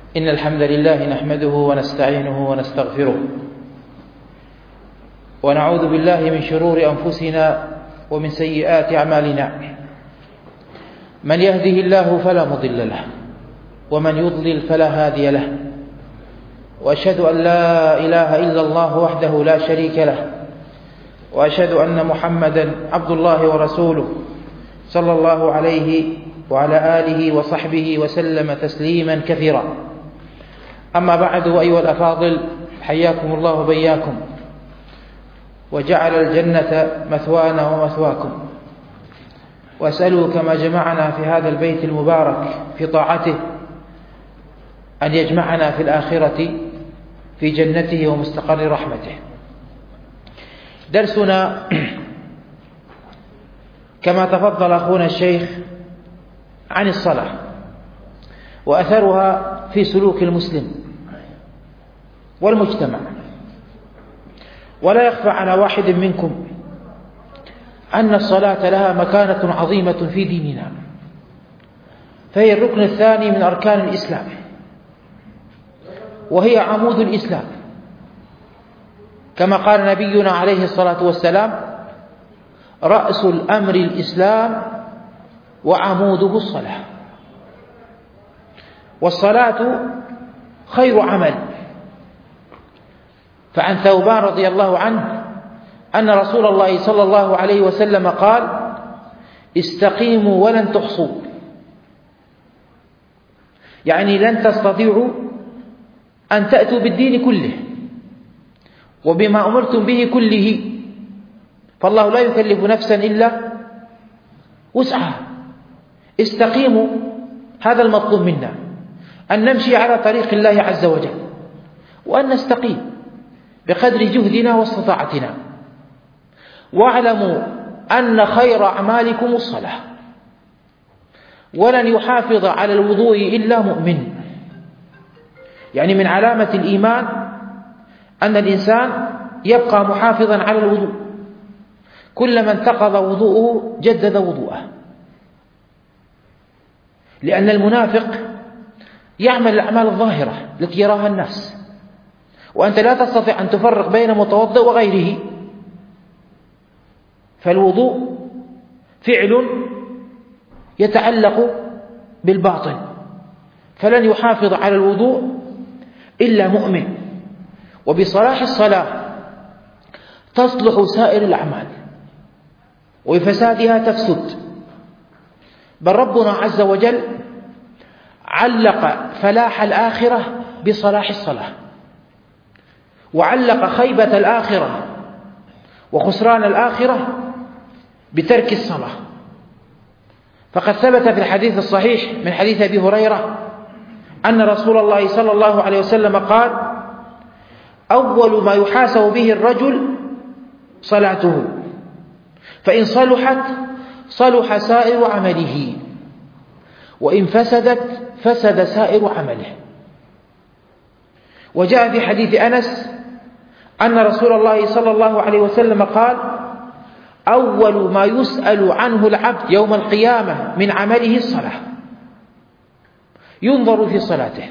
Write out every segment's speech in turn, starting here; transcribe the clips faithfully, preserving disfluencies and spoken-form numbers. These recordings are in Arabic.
إن الحمد لله نحمده ونستعينه ونستغفره ونعوذ بالله من شرور أنفسنا ومن سيئات أعمالنا. من يهده الله فلا مضل له ومن يضلل فلا هادي له، وأشهد أن لا إله إلا الله وحده لا شريك له، وأشهد أن محمدا عبد الله ورسوله صلى الله عليه وعلى آله وصحبه وسلم تسليما كثيرا. أما بعد، أيها الأفاضل، حياكم الله وبياكم، وجعل الجنة مثوانا ومثواكم، وأسأله كما جمعنا في هذا البيت المبارك في طاعته أن يجمعنا في الآخرة في جنته ومستقر رحمته. درسنا كما تفضل أخونا الشيخ عن الصلاة وأثرها في سلوك المسلم والمجتمع. ولا يخفى على واحد منكم أن الصلاة لها مكانة عظيمة في ديننا، فهي الركن الثاني من أركان الإسلام، وهي عمود الإسلام، كما قال نبينا عليه الصلاة والسلام: رأس الأمر الإسلام وعموده الصلاة. والصلاة خير عمل، فعن ثوبان رضي الله عنه أن رسول الله صلى الله عليه وسلم قال: استقيموا ولن تحصوا، يعني لن تستطيعوا أن تأتوا بالدين كله وبما أمرتم به كله، فالله لا يكلف نفسا إلا وسعها. استقيموا، هذا المطلوب منا، أن نمشي على طريق الله عز وجل، وأن نستقيم بقدر جهدنا واستطاعتنا. واعلموا أن خير أعمالكم الصلاة، ولن يحافظ على الوضوء إلا مؤمن. يعني من علامة الإيمان أن الإنسان يبقى محافظا على الوضوء، كلما انتقض وضوءه جدد وضوءه، لأن المنافق يعمل الأعمال الظاهرة التي يراها الناس، وأنت لا تستطيع أن تفرق بين متوضئ وغيره. فالوضوء فعل يتعلق بالباطن، فلن يحافظ على الوضوء إلا مؤمن. وبصلاح الصلاة تصلح سائر الأعمال، وبفسادها تفسد. بل ربنا عز وجل علق فلاح الآخرة بصلاح الصلاة، وعلق خيبة الآخرة وخسران الآخرة بترك الصلاة. فقد ثبت في الحديث الصحيح من حديث أبي هريرة أن رسول الله صلى الله عليه وسلم قال: أول ما يحاسب به الرجل صلاته، فإن صلحت صلح سائر عمله، وإن فسدت فسد سائر عمله. وجاء في حديث أنس أن رسول الله صلى الله عليه وسلم قال: أول ما يسأل عنه العبد يوم القيامة من عمله الصلاة، ينظر في صلاته،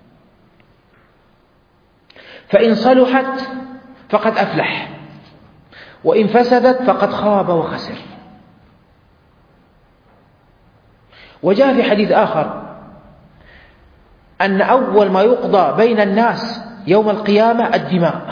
فإن صلحت فقد أفلح، وإن فسدت فقد خاب وخسر. وجاء في حديث آخر أن أول ما يقضى بين الناس يوم القيامة الدماء،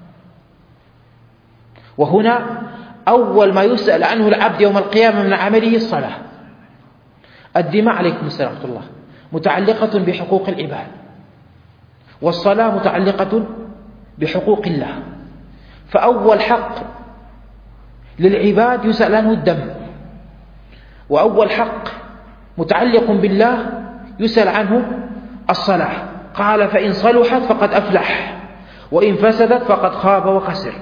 وهنا أول ما يسأل عنه العبد يوم القيامة من عمله الصلاة. الدماء عليكم السلام ورحمة الله متعلقة بحقوق العباد، والصلاة متعلقة بحقوق الله. فأول حق للعباد يسأل عنه الدم، وأول حق متعلق بالله يسأل عنه الصلاة. قال: فإن صلحت فقد أفلح، وإن فسدت فقد خاب وخسر.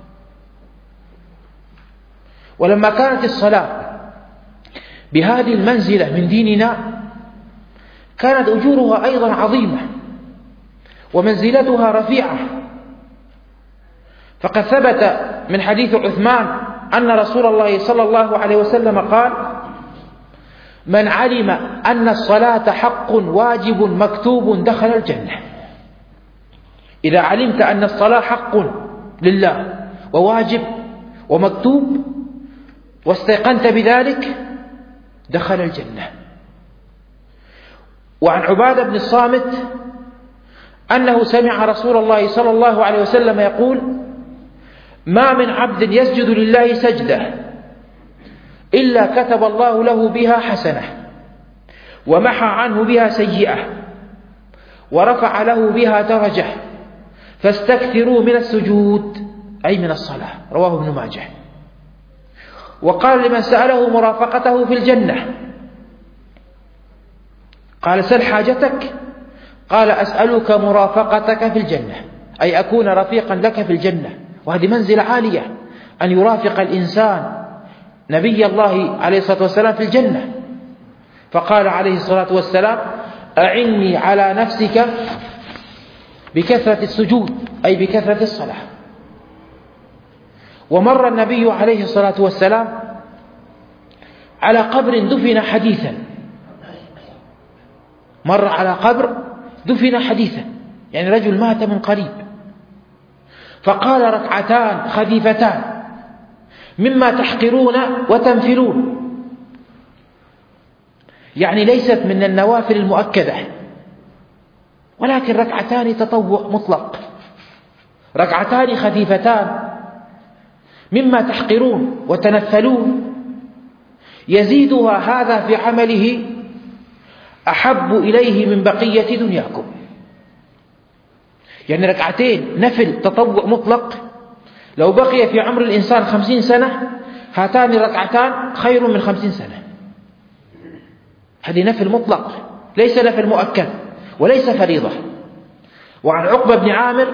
ولما كانت الصلاة بهذه المنزلة من ديننا، كانت أجورها أيضا عظيمة ومنزلتها رفيعة. فقد ثبت من حديث عثمان أن رسول الله صلى الله عليه وسلم قال: من علم أن الصلاة حق واجب مكتوب دخل الجنة. إذا علمت أن الصلاة حق لله وواجب ومكتوب واستيقنت بذلك دخل الجنة. وعن عبادة بن الصامت أنه سمع رسول الله صلى الله عليه وسلم يقول: ما من عبد يسجد لله سجدة إلا كتب الله له بها حسنة ومحى عنه بها سيئة ورفع له بها درجة، فاستكثروا من السجود، أي من الصلاة. رواه ابن ماجه. وقال لمن سأله مرافقته في الجنة قال: سل حاجتك. قال: أسألك مرافقتك في الجنة، أي أكون رفيقا لك في الجنة. وهذه منزلة عالية، أن يرافق الإنسان نبي الله عليه الصلاة والسلام في الجنة. فقال عليه الصلاة والسلام: أعني على نفسك بكثرة السجود، أي بكثرة الصلاة. ومر النبي عليه الصلاة والسلام على قبر دفن حديثا، مر على قبر دفن حديثا، يعني رجل مات من قريب، فقال: ركعتان خفيفتان مما تحقرون وتنفلون، يعني ليست من النوافل المؤكدة، ولكن ركعتان تطوع مطلق، ركعتان خفيفتان مما تحقرون وتنفلون، يزيدها هذا في عمله أحب إليه من بقية دنياكم. يعني ركعتين نفل تطوع مطلق لو بقي في عمر الإنسان خمسين سنة، هاتان الركعتان خير من خمسين سنة. هذه نفل مطلق، ليس نفل مؤكد وليس فريضة. وعن عقبة بن عامر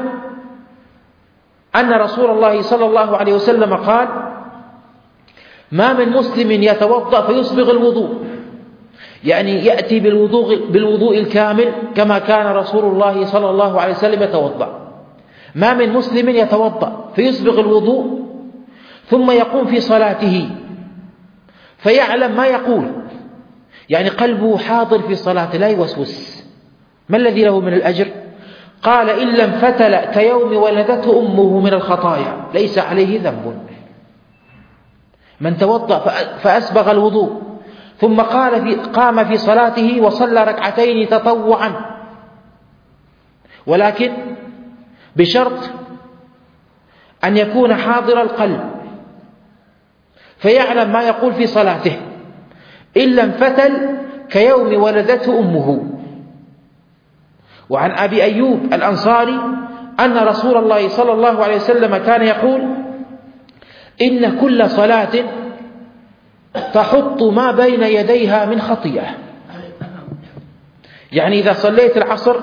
أن رسول الله صلى الله عليه وسلم قال: ما من مسلم يتوضأ فيسبغ الوضوء، يعني يأتي بالوضوء, بالوضوء الكامل كما كان رسول الله صلى الله عليه وسلم يتوضأ. ما من مسلم يتوضأ فيسبغ الوضوء ثم يقوم في صلاته فيعلم ما يقول، يعني قلبه حاضر في صلاته لا يوسوس. ما الذي له من الأجر؟ قال: إن لم فتل كيوم ولدته أمه من الخطايا ليس عليه ذنب. من توضأ فأسبغ الوضوء ثم قال في قام في صلاته وصلى ركعتين تطوعا، ولكن بشرط أن يكون حاضر القلب فيعلم ما يقول في صلاته. إن لم فتل كيوم ولدته أمه. وعن أبي أيوب الأنصاري أن رسول الله صلى الله عليه وسلم كان يقول: إن كل صلاة تحط ما بين يديها من خطيئة. يعني إذا صليت العصر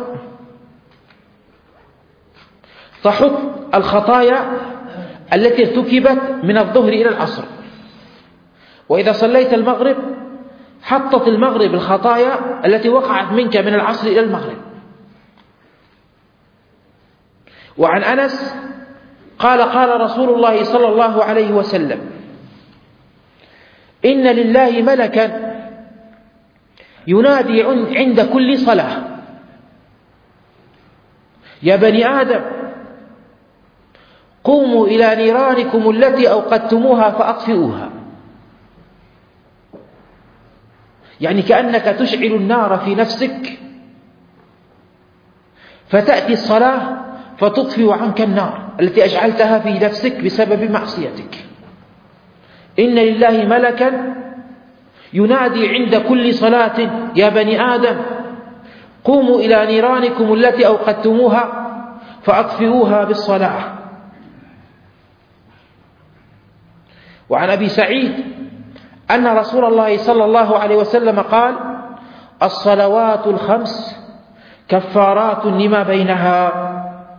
تحط الخطايا التي ارتكبت من الظهر إلى العصر، وإذا صليت المغرب حطت المغرب الخطايا التي وقعت منك من العصر إلى المغرب. وعن أنس قال: قال رسول الله صلى الله عليه وسلم: إن لله ملكا ينادي عند كل صلاة: يا بني آدم قوموا إلى نيرانكم التي أوقدتموها فأطفئوها. يعني كأنك تشعل النار في نفسك فتأتي الصلاة فتطفئ عنك النار التي أشعلتها في نفسك بسبب معصيتك. إن لله ملكا ينادي عند كل صلاة: يا بني آدم قوموا إلى نيرانكم التي أوقدتموها فأطفئوها بالصلاة. وعن أبي سعيد أن رسول الله صلى الله عليه وسلم قال: الصلوات الخمس كفارات لما بينها.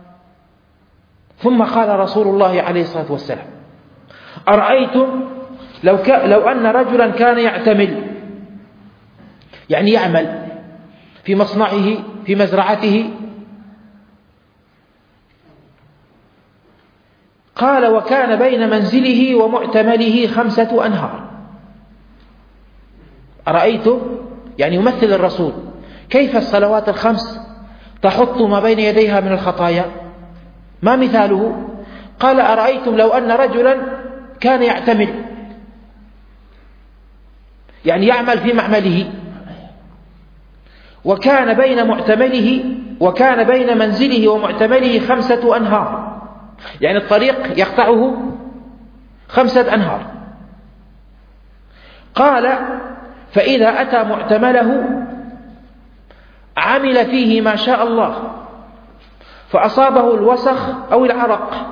ثم قال رسول الله عليه الصلاة والسلام: أرأيتم لو, ك... لو أن رجلا كان يعتمل، يعني يعمل في مصنعه في مزرعته، قال: وكان بين منزله ومعتمله خمسة أنهار. أرأيتم يعني يمثل الرسول كيف الصلوات الخمس تحط ما بين يديها من الخطايا. ما مثاله؟ قال أرأيتم لو أن رجلا كان يعتمل، يعني يعمل في معمله، وكان بين معتمله وكان بين منزله ومعتمله خمسة أنهار، يعني الطريق يقطعه خمسة أنهار. قال فإذا أتى معتمله عمل فيه ما شاء الله فأصابه الوسخ أو العرق،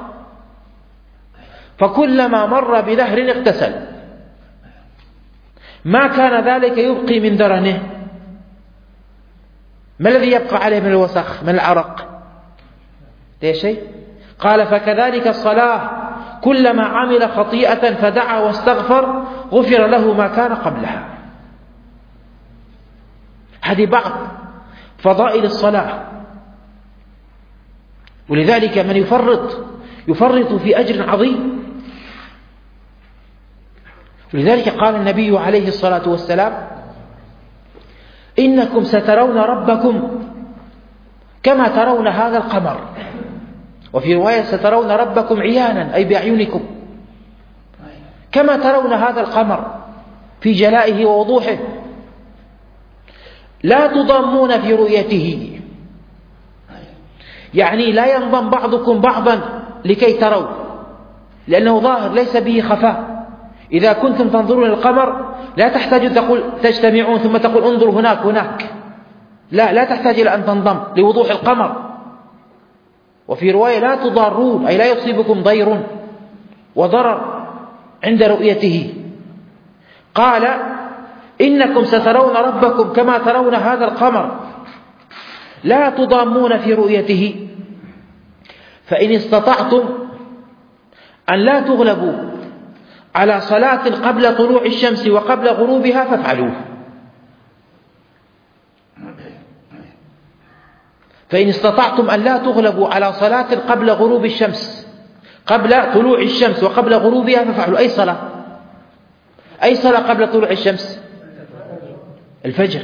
فكلما مر بنهر اغتسل، ما كان ذلك يبقي من درنه. ما الذي يبقى عليه من الوسخ من العرق؟ ليش شيء؟ قال فكذلك الصلاة كلما عمل خطيئة فدعا واستغفر غفر له ما كان قبلها. هذه بعض فضائل الصلاة. ولذلك من يفرط يفرط في أجر عظيم. ولذلك قال النبي عليه الصلاة والسلام إنكم سترون ربكم كما ترون هذا القمر، وفي رواية سترون ربكم عيانا أي بأعينكم، كما ترون هذا القمر في جلائه ووضوحه، لا تضامون في رؤيته، يعني لا ينضم بعضكم بعضا لكي تروا، لأنه ظاهر ليس به خفاء. إذا كنتم تنظرون القمر لا تحتاج تقول تجتمعون ثم تقول انظروا هناك هناك، لا لا تحتاج إلى أن تنضم لوضوح القمر. وفي رواية لا تضارون أي لا يصيبكم ضير وضرر عند رؤيته. قال إنكم سترون ربكم كما ترون هذا القمر لا تضامون في رؤيته، فإن استطعتم أن لا تغلبوا على صلاة قبل طلوع الشمس وقبل غروبها فافعلوه. فإن استطعتم أن لا تغلبوا على صلاة قبل غروب الشمس قبل طلوع الشمس وقبل غروبها فافعلوا. أي صلاة؟ أي صلاة قبل طلوع الشمس؟ الفجر.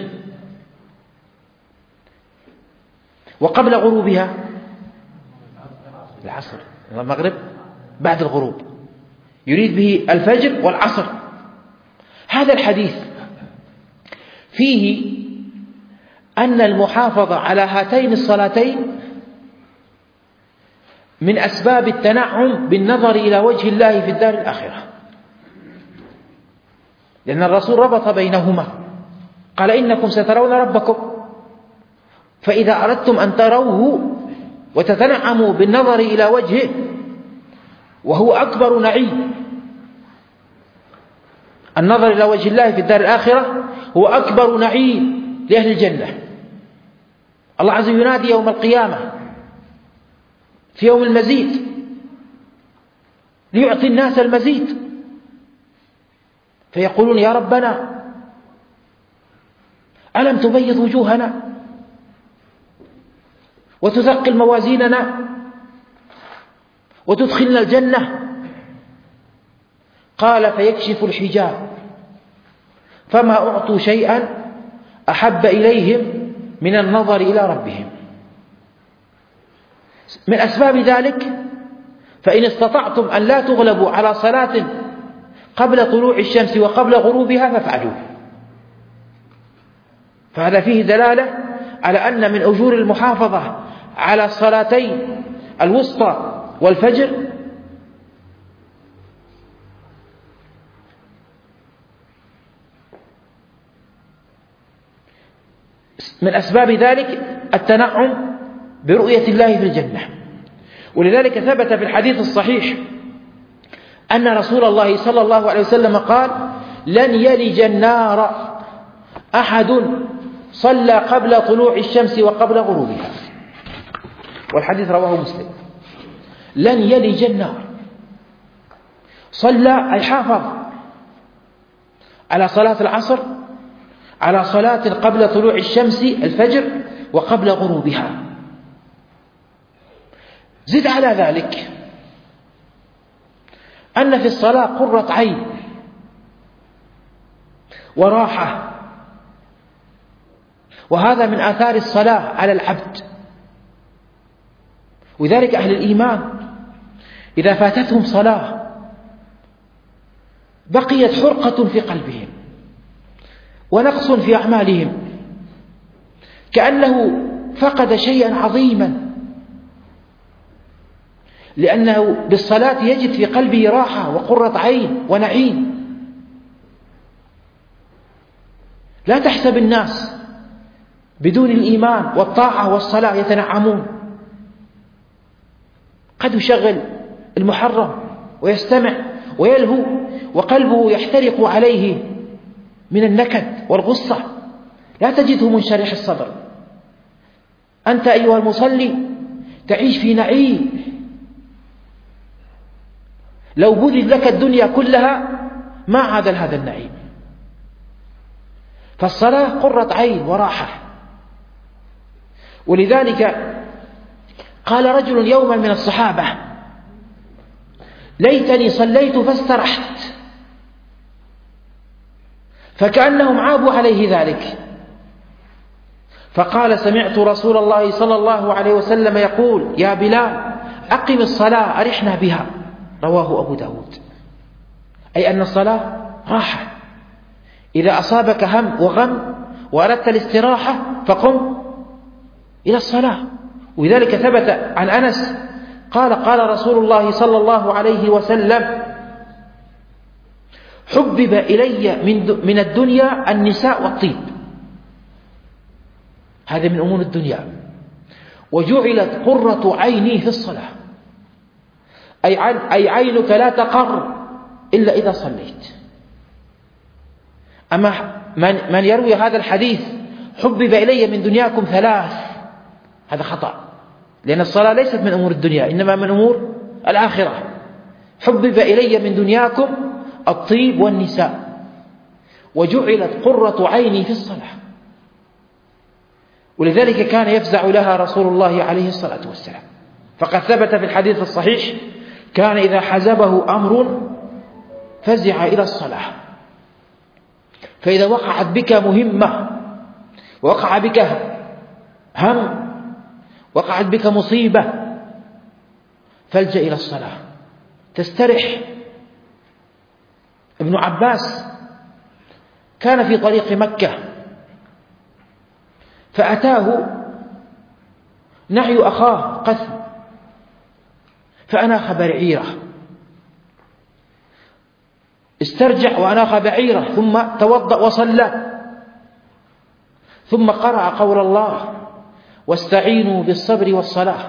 وقبل غروبها العصر، المغرب بعد الغروب، يريد به الفجر والعصر. هذا الحديث فيه أن المحافظة على هاتين الصلاتين من أسباب التنعم بالنظر إلى وجه الله في الدار الآخرة، لأن الرسول ربط بينهما، قال إنكم سترون ربكم، فإذا أردتم أن تروه وتتنعموا بالنظر إلى وجهه وهو أكبر نعيم، النظر إلى وجه الله في الدار الآخرة هو أكبر نعيم لأهل الجنة. الله عز وجل ينادي يوم القيامة في يوم المزيد ليعطي الناس المزيد، فيقولون يا ربنا ألم تبيض وجوهنا وتثقل موازيننا وتدخلنا الجنة؟ قال فيكشف الحجاب فما أعطوا شيئا أحب إليهم من النظر إلى ربهم. من أسباب ذلك فإن استطعتم أن لا تغلبوا على صلاة قبل طلوع الشمس وقبل غروبها فافعلوه. فهذا فيه دلالة على أن من أجور المحافظة على الصلاتين الوسطى والفجر من أسباب ذلك التنعم برؤية الله في الجنة. ولذلك ثبت في الحديث الصحيح أن رسول الله صلى الله عليه وسلم قال لن يلج النار أحد صلى قبل طلوع الشمس وقبل غروبها، والحديث رواه مسلم. لن يلج النار، صلى أي حافظ على صلاة العصر، على صلاة قبل طلوع الشمس الفجر وقبل غروبها. زد على ذلك أن في الصلاة قرة عين وراحة وهذا من آثار الصلاة على العبد. وذلك أهل الإيمان إذا فاتتهم صلاة بقيت حرقة في قلبهم ونقص في أعمالهم، كأنه فقد شيئا عظيما، لأنه بالصلاة يجد في قلبه راحة وقرة عين ونعيم. لا تحسب الناس بدون الإيمان والطاعة والصلاة يتنعمون، قد يشغل المحرم ويستمع ويلهو وقلبه يحترق عليه من النكد والغصة، لا تجده منشرح الصدر. أنت أيها المصلي تعيش في نعيم، لو بذل لك الدنيا كلها ما عادل هذا النعيم. فالصلاة قرة عين وراحة. ولذلك قال رجل يوما من الصحابة: ليتني صليت فاسترحت، فكأنهم عابوا عليه ذلك، فقال: سمعت رسول الله صلى الله عليه وسلم يقول: يا بلال أقم الصلاة أرحنا بها. رواه أبو داود. أي أن الصلاة راحة. إذا أصابك هم وغم وأردت الاستراحة فقم إلى الصلاة. ولذلك ثبت عن أنس قال: قال رسول الله صلى الله عليه وسلم: حبب إلي من الدنيا النساء والطيب. هذا من أمور الدنيا. وجعلت قرة عيني في الصلاة، أي عينك لا تقر إلا إذا صليت. أما من يروي هذا الحديث حبب إلي من دنياكم ثلاث، هذا خطأ، لأن الصلاة ليست من أمور الدنيا، إنما من أمور الآخرة. حبب إلي من دنياكم الطيب والنساء، وجعلت قرة عيني في الصلاة. ولذلك كان يفزع لها رسول الله عليه الصلاة والسلام، فقد ثبت في الحديث الصحيح: كان إذا حزبه أمر فزع إلى الصلاة. فإذا وقعت بك مهمة، وقع بك هم، وقعت بك مصيبة، فالجأ إلى الصلاة تسترح. ابن عباس كان في طريق مكة فأتاه نعي أخاه قث، فأناخ بعيره، استرجع وأناخ بعيره، ثم توضأ وصلى، ثم قرأ قول الله: واستعينوا بالصبر والصلاة.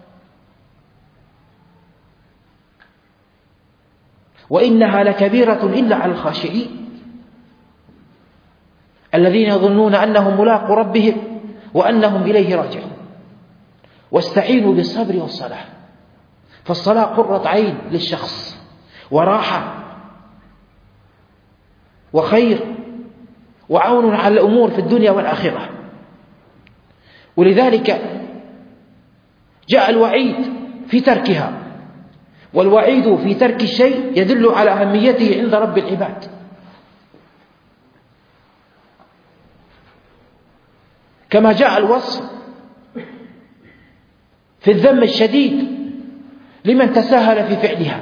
وإنها لكبيرة إلا على الخاشعين الذين يظنون أنهم ملاقو ربهم وأنهم إليه راجعون. واستعينوا بالصبر والصلاة. فالصلاة قرة عين للشخص وراحة وخير وعون على الأمور في الدنيا والآخرة. ولذلك جاء الوعيد في تركها، والوعيد في ترك الشيء يدل على أهميته عند رب العباد. كما جاء الوصف في الذم الشديد لمن تساهل في فعلها.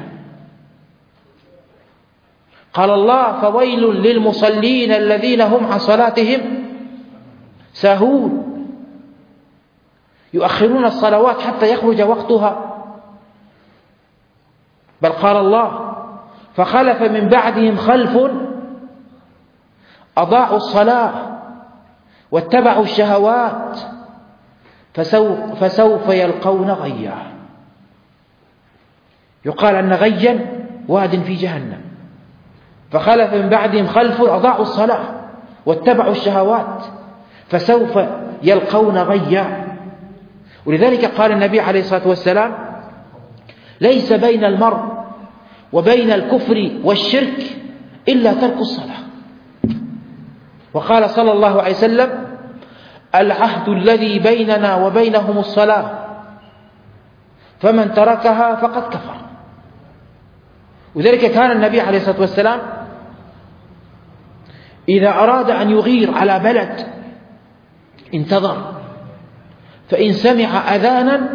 قال الله: فويل للمصلين الذين هم عن صلاتهم ساهون، يؤخرون الصلوات حتى يخرج وقتها. بل قال الله: فخلف من بعدهم خلف أضاعوا الصلاة واتبعوا الشهوات فسوف, فسوف يلقون غيا. يقال أن غيا واد في جهنم. فخلف من بعدهم خلف أضاعوا الصلاة واتبعوا الشهوات فسوف يلقون غيا. ولذلك قال النبي عليه الصلاة والسلام: ليس بين المرء وبين الكفر والشرك إلا ترك الصلاة. وقال صلى الله عليه وسلم: العهد الذي بيننا وبينهم الصلاة فمن تركها فقد كفر. وذلك كان النبي عليه الصلاة والسلام إذا أراد أن يغير على بلد انتظر، فإن سمع أذانا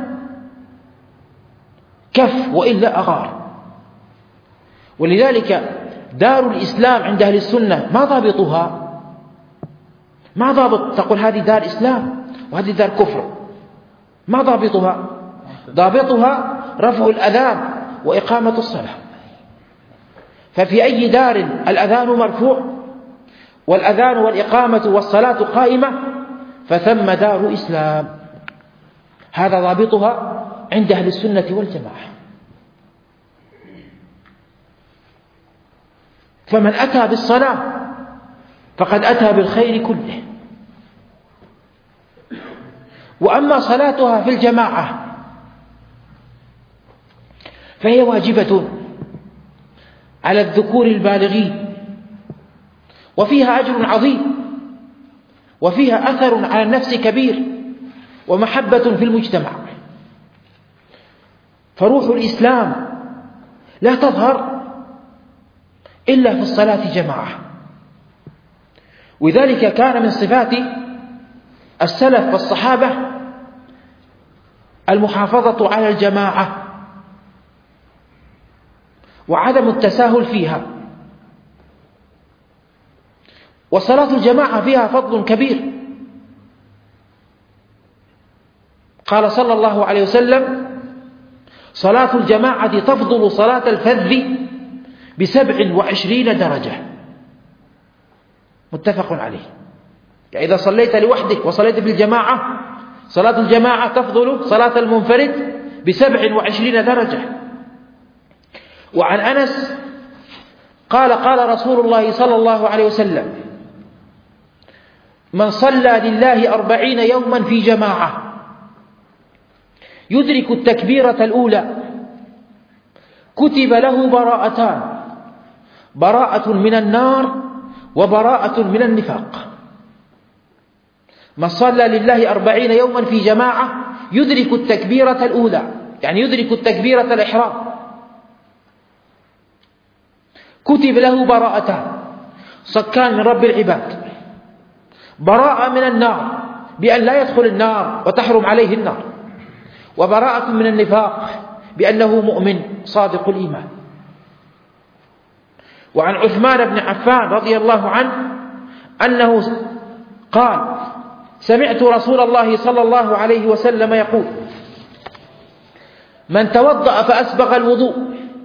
كف وإلا أغار. ولذلك دار الإسلام عند أهل السنة ما ضابطها؟ ما ضابط تقول هذه دار إسلام وهذه دار كفر، ما ضابطها؟ ضابطها رفع الأذان وإقامة الصلاة. ففي أي دار الأذان مرفوع والأذان والإقامة والصلاة قائمة فثم دار إسلام. هذا ضابطها عند أهل السنة والجماعة. فمن أتى بالصلاة فقد أتى بالخير كله. وأما صلاتها في الجماعة فهي واجبة على الذكور البالغين، وفيها أجر عظيم، وفيها أثر على النفس كبير، ومحبة في المجتمع. فروح الإسلام لا تظهر إلا في الصلاة جماعة. وذلك كان من صفات السلف والصحابة المحافظة على الجماعة وعدم التساهل فيها. وصلاة الجماعة فيها فضل كبير. قال صلى الله عليه وسلم: صلاة الجماعة تفضل صلاة الفذ بسبع وعشرين درجة. متفق عليه. يعني إذا صليت لوحدك وصليت بالجماعة، صلاة الجماعة تفضل صلاة المنفرد بسبع وعشرين درجة. وعن أنس قال: قال رسول الله صلى الله عليه وسلم: من صلى لله أربعين يوما في جماعة يدرك التكبيرة الأولى كتب له براءتان: براءة من النار وبراءة من النفاق. من صلى لله أربعين يوما في جماعة يدرك التكبيرة الأولى، يعني يدرك التكبيرة الإحرام، كتب له براءتان: صكان من رب العباد، براءة من النار بأن لا يدخل النار وتحرم عليه النار، وبراءة من النفاق بأنه مؤمن صادق الإيمان. وعن عثمان بن عفان رضي الله عنه أنه قال: سمعت رسول الله صلى الله عليه وسلم يقول: من توضأ فأسبغ الوضوء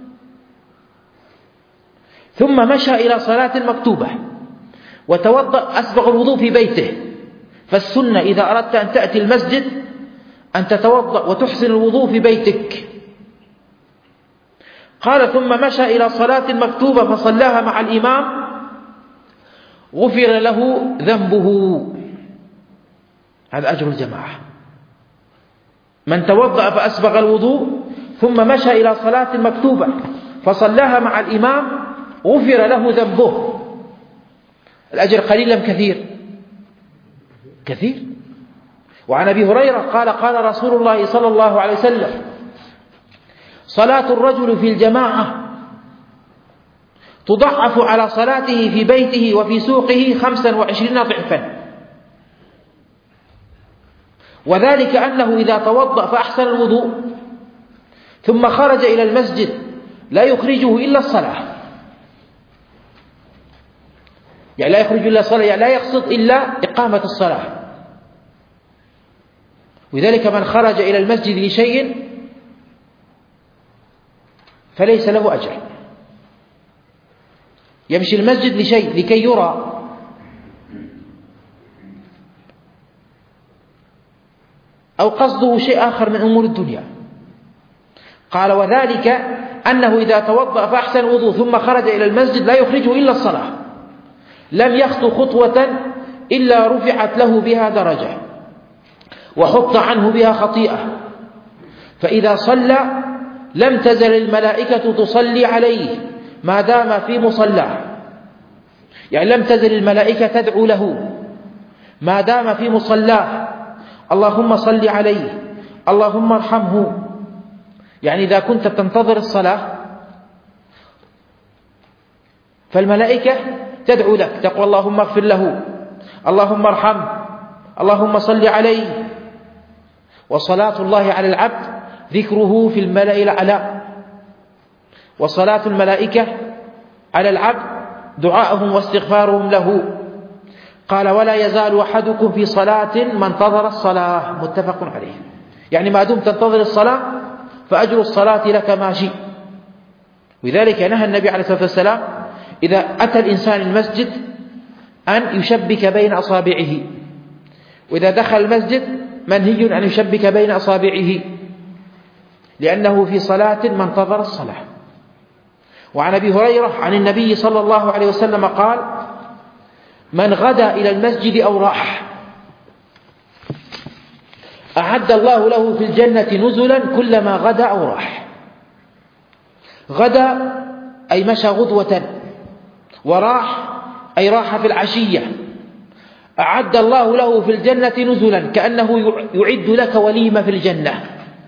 ثم مشى إلى صلاة مكتوبة وتوضأ، أسبغ الوضوء في بيته، فالسنة إذا أردت أن تأتي المسجد أن تتوضأ وتحسن الوضوء في بيتك. قال: ثم مشى إلى صلاة مكتوبة فصلاها مع الإمام غفر له ذنبه. هذا أجر الجماعة. من توضأ فأسبغ الوضوء ثم مشى إلى صلاة مكتوبة فصلاها مع الإمام غفر له ذنبه. الأجر قليل أم كثير؟ كثير. وعن أبي هريرة قال: قال رسول الله صلى الله عليه وسلم: صلاة الرجل في الجماعة تضعف على صلاته في بيته وفي سوقه خمسا وعشرين ضعفا، وذلك أنه إذا توضأ فأحسن الوضوء ثم خرج إلى المسجد لا يخرجه إلا الصلاة، يعني لا يخرج إلا الصلاة، يعني لا يقصد إلا إقامة الصلاة. وذلك من خرج إلى المسجد لشيء فليس له أجر. يمشي المسجد لشيء لكي يرى، أو قصده شيء آخر من أمور الدنيا. قال: وذلك أنه إذا توضأ فأحسن الوضوء ثم خرج إلى المسجد لا يخرجه إلا الصلاة، لم يخطو خطوة إلا رفعت له بها درجة وحط عنه بها خطيئة، فإذا صلى لم تزل الملائكة تصلي عليه ما دام في مصلاه، يعني لم تزل الملائكة تدعو له ما دام في مصلاه: اللهم صل عليه، اللهم ارحمه. يعني إذا كنت تنتظر الصلاة فالملائكة تدعو لك، تقول: اللهم اغفر له، اللهم ارحمه، اللهم صل عليه. وصلاة الله على العبد ذكره في الملأ الأعلى، وصلاة الملائكة على العبد دعاءهم واستغفارهم له. قال: ولا يزال أحدكم في صلاة ما انتظر الصلاة. متفق عليه. يعني ما دمت تنتظر الصلاة فأجر الصلاة لك ماشي. ولذلك نهى النبي عليه الصلاة والسلام إذا أتى الإنسان المسجد أن يشبك بين أصابعه، وإذا دخل المسجد منهي أن يشبك بين أصابعه، لأنه في صلاة ما انتظر الصلاة. وعن أبي هريرة عن النبي صلى الله عليه وسلم قال: من غدا إلى المسجد أو راح أعد الله له في الجنة نزلا كلما غدا أو راح. غدا أي مشى غدوة، وراح أي راح في العشية. أعد الله له في الجنة نزلا، كأنه يعد لك وليمة في الجنة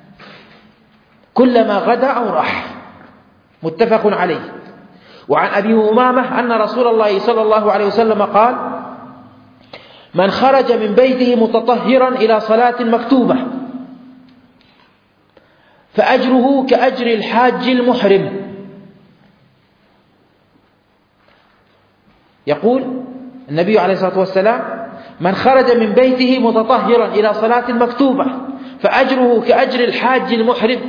كلما غدا أو راح. متفق عليه. وعن أبي أمامة أن رسول الله صلى الله عليه وسلم قال: من خرج من بيته متطهرا إلى صلاة مكتوبة فأجره كأجر الحاج المحرم. يقول النبي عليه الصلاة والسلام: من خرج من بيته متطهرا إلى صلاة مكتوبة فأجره كأجر الحاج المحرم.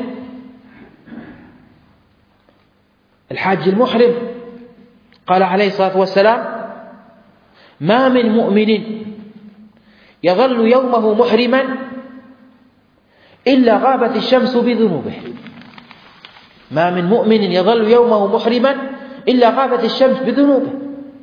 الحاج المحرم قال عليه الصلاة والسلام: ما من مؤمن يظل يومه محرما إلا غابت الشمس بذنوبه. ما من مؤمن يظل يومه محرما إلا غابت الشمس بذنوبه.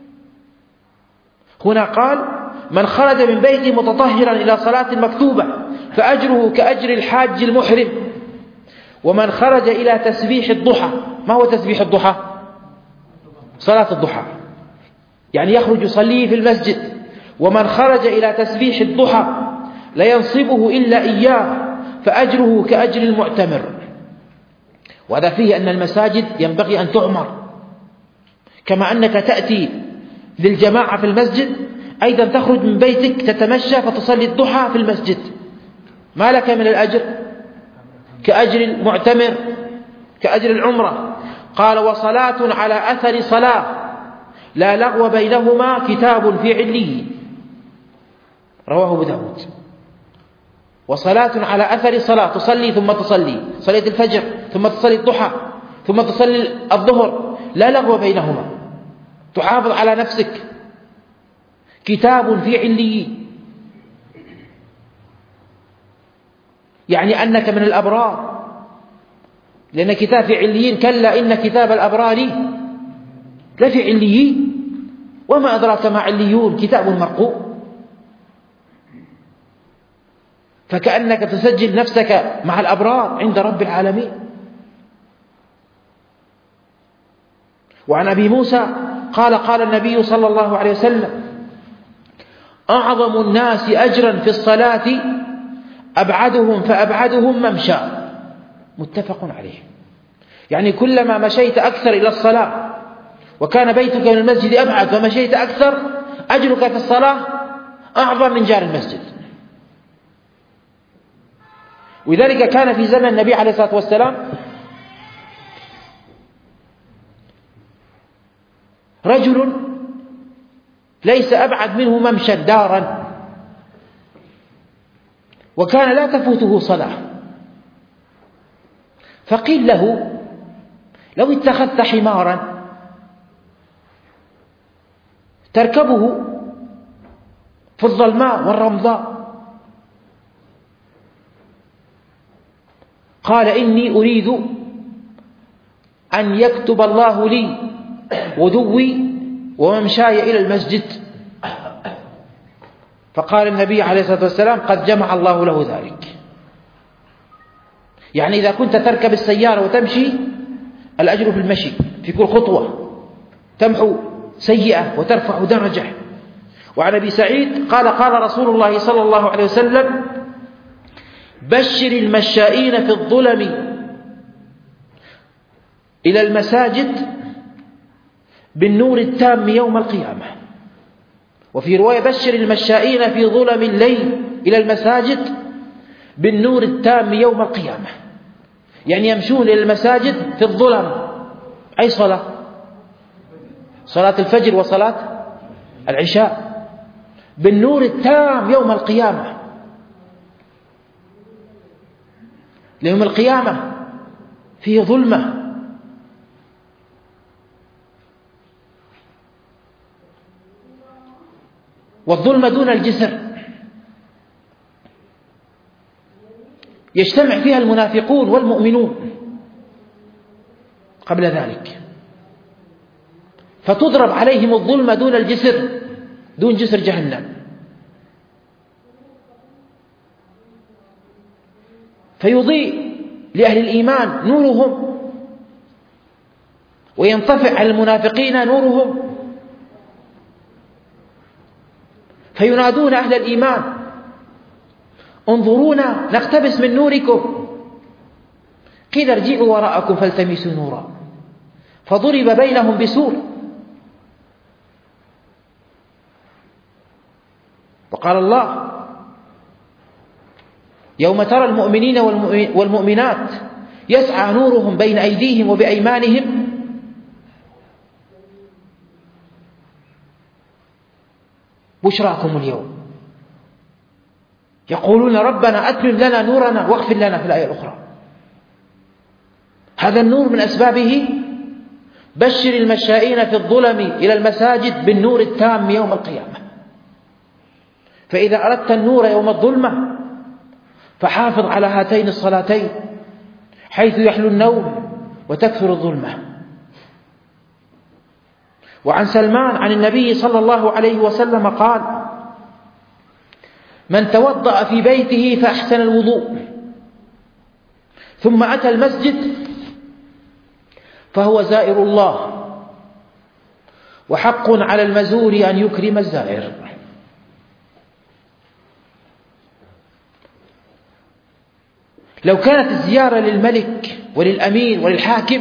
هنا قال: من خرج من بيته متطهرا إلى صلاة مكتوبة فأجره كأجر الحاج المحرم. ومن خرج إلى تسبيح الضحى. ما هو تسبيح الضحى؟ صلاة الضحى، يعني يخرج يصلي في المسجد. ومن خرج إلى تسبيح الضحى لا ينصبه إلا إياه فأجره كأجر المعتمر. وهذا فيه أن المساجد ينبغي أن تعمر، كما أنك تأتي للجماعة في المسجد أيضا تخرج من بيتك تتمشى فتصلي الضحى في المسجد. ما لك من الأجر؟ كأجر المعتمر، كأجر العمرة. قال: وصلاة على أثر صلاة لا لغو بينهما كتاب في عليين. رواه أبو داود. وصلاة على أثر صلاة، تصلي ثم تصلي صلاة الفجر ثم تصلي الضحى ثم تصلي الظهر، لا لغو بينهما، تحافظ على نفسك. كتاب في عليين، يعني أنك من الأبرار، لأن كتاب في عليين كلا إن كتاب الأبرار لفي عليين. وما أدراك ما عليون؟ كتاب مرقوم. فكأنك تسجل نفسك مع الأبرار عند رب العالمين. وعن أبي موسى قال: قال النبي صلى الله عليه وسلم: أعظم الناس أجرا في الصلاة أبعدهم فأبعدهم ممشى. متفق عليه. يعني كلما مشيت أكثر إلى الصلاة وكان بيتك من المسجد أبعد فمشيت أكثر، أجرك في الصلاة أعظم من جار المسجد. ولذلك كان في زمن النبي عليه الصلاة والسلام رجل ليس أبعد منه ممشى دارا، وكان لا تفوته صلاة. فقيل له: لو اتخذت حمارا تركبه في الظلماء والرمضاء. قال: إني أريد أن يكتب الله لي غدوي وممشاي إلى المسجد. فقال النبي عليه الصلاة والسلام: قد جمع الله له ذلك. يعني إذا كنت تركب السيارة وتمشي، الأجر في المشي، في كل خطوة تمحو سيئة وترفع درجة. وعن أبي سعيد قال: قال رسول الله صلى الله عليه وسلم: بشر المشائين في الظلم إلى المساجد بالنور التام يوم القيامة. وفي رواية بشر المشائين في ظلم الليل إلى المساجد بالنور التام يوم القيامة، يعني يمشون إلى المساجد في الظلم. أي صلاة؟ صلاة الفجر وصلاة العشاء، بالنور التام يوم القيامة. ليوم القيامة فيه ظلمة، والظلمة دون الجسر، يجتمع فيها المنافقون والمؤمنون قبل ذلك، فتضرب عليهم الظلمة دون الجسر، دون جسر جهنم، فيضيء لأهل الإيمان نورهم، وينطفئ على المنافقين نورهم، فينادون أهل الإيمان: انظرونا نقتبس من نوركم. قيل: ارجعوا وراءكم فالتمسوا نورا، فضرب بينهم بسور. وقال الله: يوم ترى المؤمنين والمؤمنات يسعى نورهم بين أيديهم وبأيمانهم بشراكم اليوم، يقولون ربنا أتمم لنا نورنا واغفر لنا. في الآية الأخرى هذا النور من أسبابه بشر المشائين في الظلم إلى المساجد بالنور التام يوم القيامة. فإذا أردت النور يوم الظلمة فحافظ على هاتين الصلاتين حيث يحلو النوم وتكثر الظلمة. وعن سلمان عن النبي صلى الله عليه وسلم قال: من توضأ في بيته فأحسن الوضوء ثم أتى المسجد فهو زائر الله، وحق على المزور أن يكرم الزائر. لو كانت الزيارة للملك وللأمير وللحاكم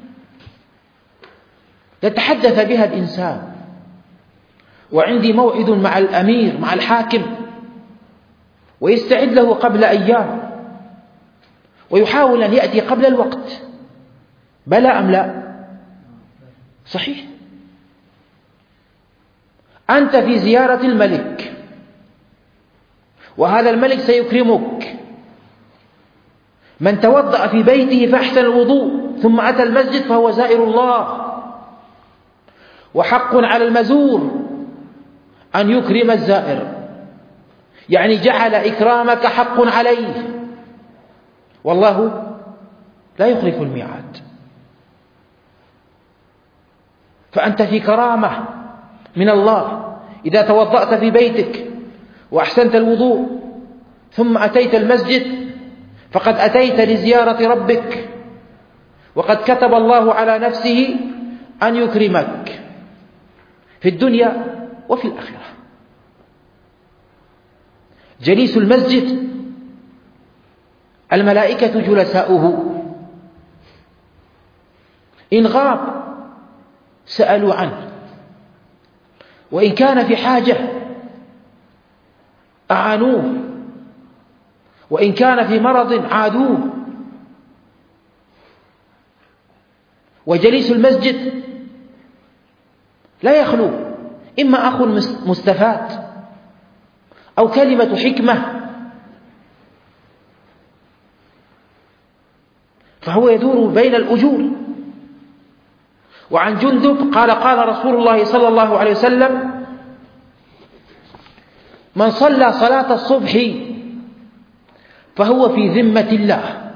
لتحدث بها الإنسان: وعندي موعد مع الأمير مع الحاكم، ويستعد له قبل أيام ويحاول أن يأتي قبل الوقت. بلى أم لا؟ صحيح. أنت في زيارة الملك، وهذا الملك سيكرمك. من توضأ في بيته فأحسن الوضوء ثم أتى المسجد فهو زائر الله، وحق على المزور أن يكرم الزائر، يعني جعل إكرامك حق عليه، والله لا يخلف الميعاد. فأنت في كرامة من الله إذا توضأت في بيتك وأحسنت الوضوء ثم أتيت المسجد، فقد أتيت لزيارة ربك، وقد كتب الله على نفسه أن يكرمك في الدنيا وفي الآخرة. جليس المسجد الملائكة جلساؤه، إن غاب سألوا عنه، وإن كان في حاجة أعانوه، وإن كان في مرض عادوه. وجليس المسجد لا يخلو إما أخ مستفاد أو كلمة حكمة، فهو يدور بين الأجور. وعن جندب قال: قال رسول الله صلى الله عليه وسلم: من صلى صلاة الصبح فهو في ذمة الله.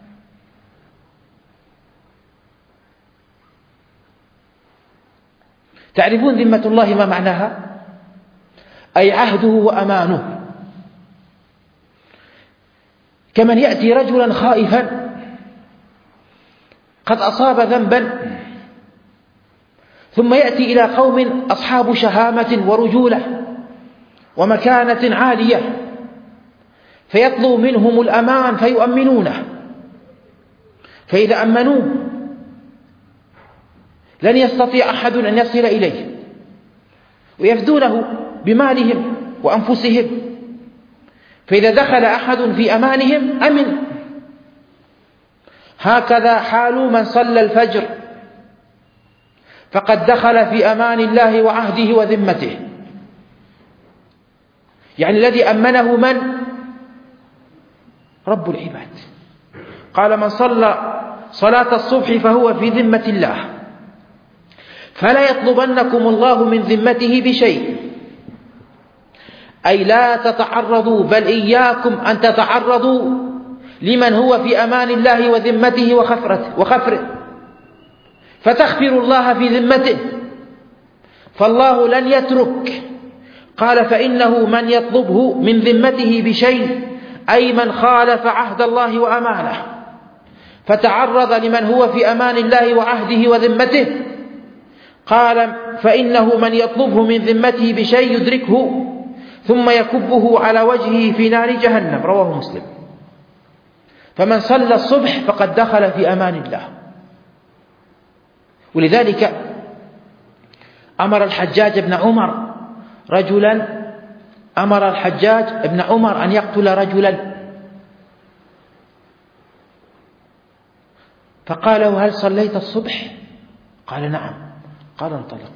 تعرفون ذمة الله ما معناها؟ أي عهده وأمانه. كمن يأتي رجلا خائفا قد أصاب ذنبا، ثم يأتي إلى قوم أصحاب شهامة ورجولة ومكانة عالية، فيطلب منهم الأمان فيؤمنونه، فإذا أمنوه لن يستطيع أحد أن يصل إليه، ويفدونه بمالهم وأنفسهم، فإذا دخل أحد في أمانهم أمن. هكذا حال من صلى الفجر فقد دخل في أمان الله وعهده وذمته. يعني الذي أمنه من؟ رب العباد. قال: من صلى صلاة الصبح فهو في ذمة الله، فلا يطلبنكم الله من ذمته بشيء، أي لا تتعرضوا، بل إياكم أن تتعرضوا لمن هو في أمان الله وذمته وخفرته وخفره، فتخفروا الله في ذمته، فالله لن يترك. قال: فإنه من يطلبه من ذمته بشيء، أي من خالف عهد الله وأمانه فتعرض لمن هو في أمان الله وعهده وذمته، قال: فإنه من يطلبه من ذمته بشيء يدركه ثم يكبه على وجهه في نار جهنم. رواه مسلم. فمن صلى الصبح فقد دخل في أمان الله. ولذلك أمر الحجاج بن عمر رجلا أمر الحجاج بن عمر أن يقتل رجلا، فقال له: هل صليت الصبح؟ قال: نعم. قال: انطلق.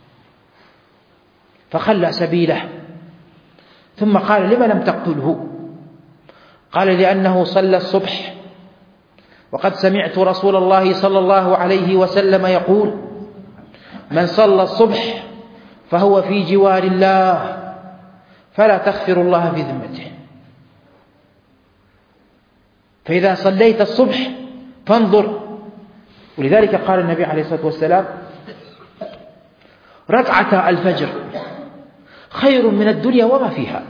فخلى سبيله، ثم قال: لم لم تقتله؟ قال: لأنه صلى الصبح، وقد سمعت رسول الله صلى الله عليه وسلم يقول: من صلى الصبح فهو في جوار الله، فلا تخفر الله في ذمته. فإذا صليت الصبح فانظر. ولذلك قال النبي عليه الصلاة والسلام: ركعتا الفجر خير من الدنيا وما فيها.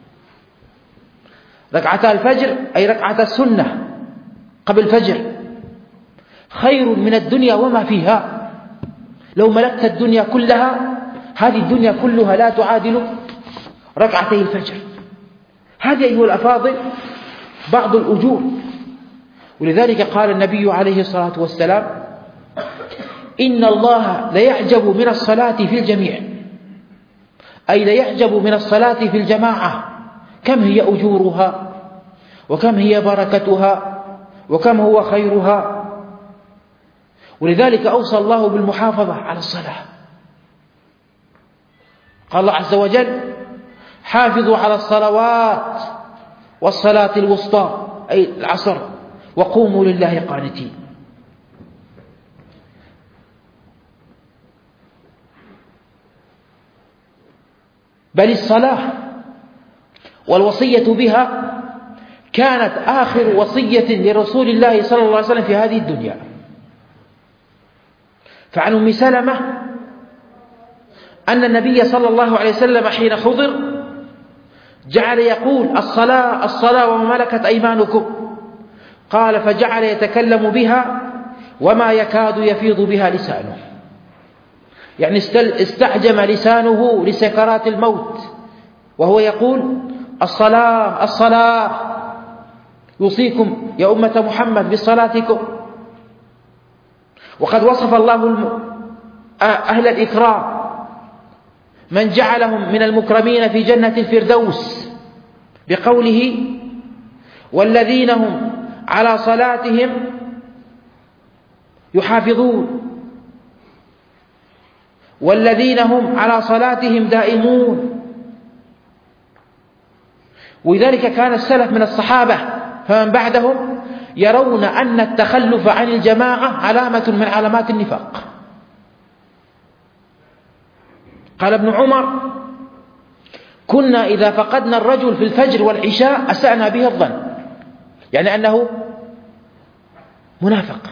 ركعتا الفجر أي ركعتا السنة قبل الفجر خير من الدنيا وما فيها. لو ملكت الدنيا كلها، هذه الدنيا كلها لا تعادل ركعتي الفجر. هذه أيها الأفاضل بعض الأجور. ولذلك قال النبي عليه الصلاة والسلام: إن الله ليعجب من الصلاة في الجميع، أي ليعجب من الصلاة في الجماعة، كم هي أجورها، وكم هي بركتها، وكم هو خيرها. ولذلك أوصى الله بالمحافظة على الصلاة. قال الله عز وجل: حافظوا على الصلوات والصلاة الوسطى أي العصر وقوموا لله قانتين. بل الصلاة والوصية بها كانت آخر وصية لرسول الله صلى الله عليه وسلم في هذه الدنيا. فعن أم سلمة أن النبي صلى الله عليه وسلم حين حضر جعل يقول: الصلاة الصلاة وما ملكت أيمانكم. قال: فجعل يتكلم بها وما يكاد يفيض بها لسانه، يعني استعجم لسانه لسكرات الموت وهو يقول: الصلاة الصلاة، يوصيكم يا أمة محمد بصلاتكم. وقد وصف الله أهل الإكرام من جعلهم من المكرمين في جنة الفردوس بقوله: والذين هم على صلاتهم يحافظون والذين هم على صلاتهم دائمون. ولذلك كان السلف من الصحابة فمن بعدهم يرون أن التخلف عن الجماعة علامة من علامات النفاق. قال ابن عمر: كنا إذا فقدنا الرجل في الفجر والعشاء أسأنا به الظن، يعني أنه منافق.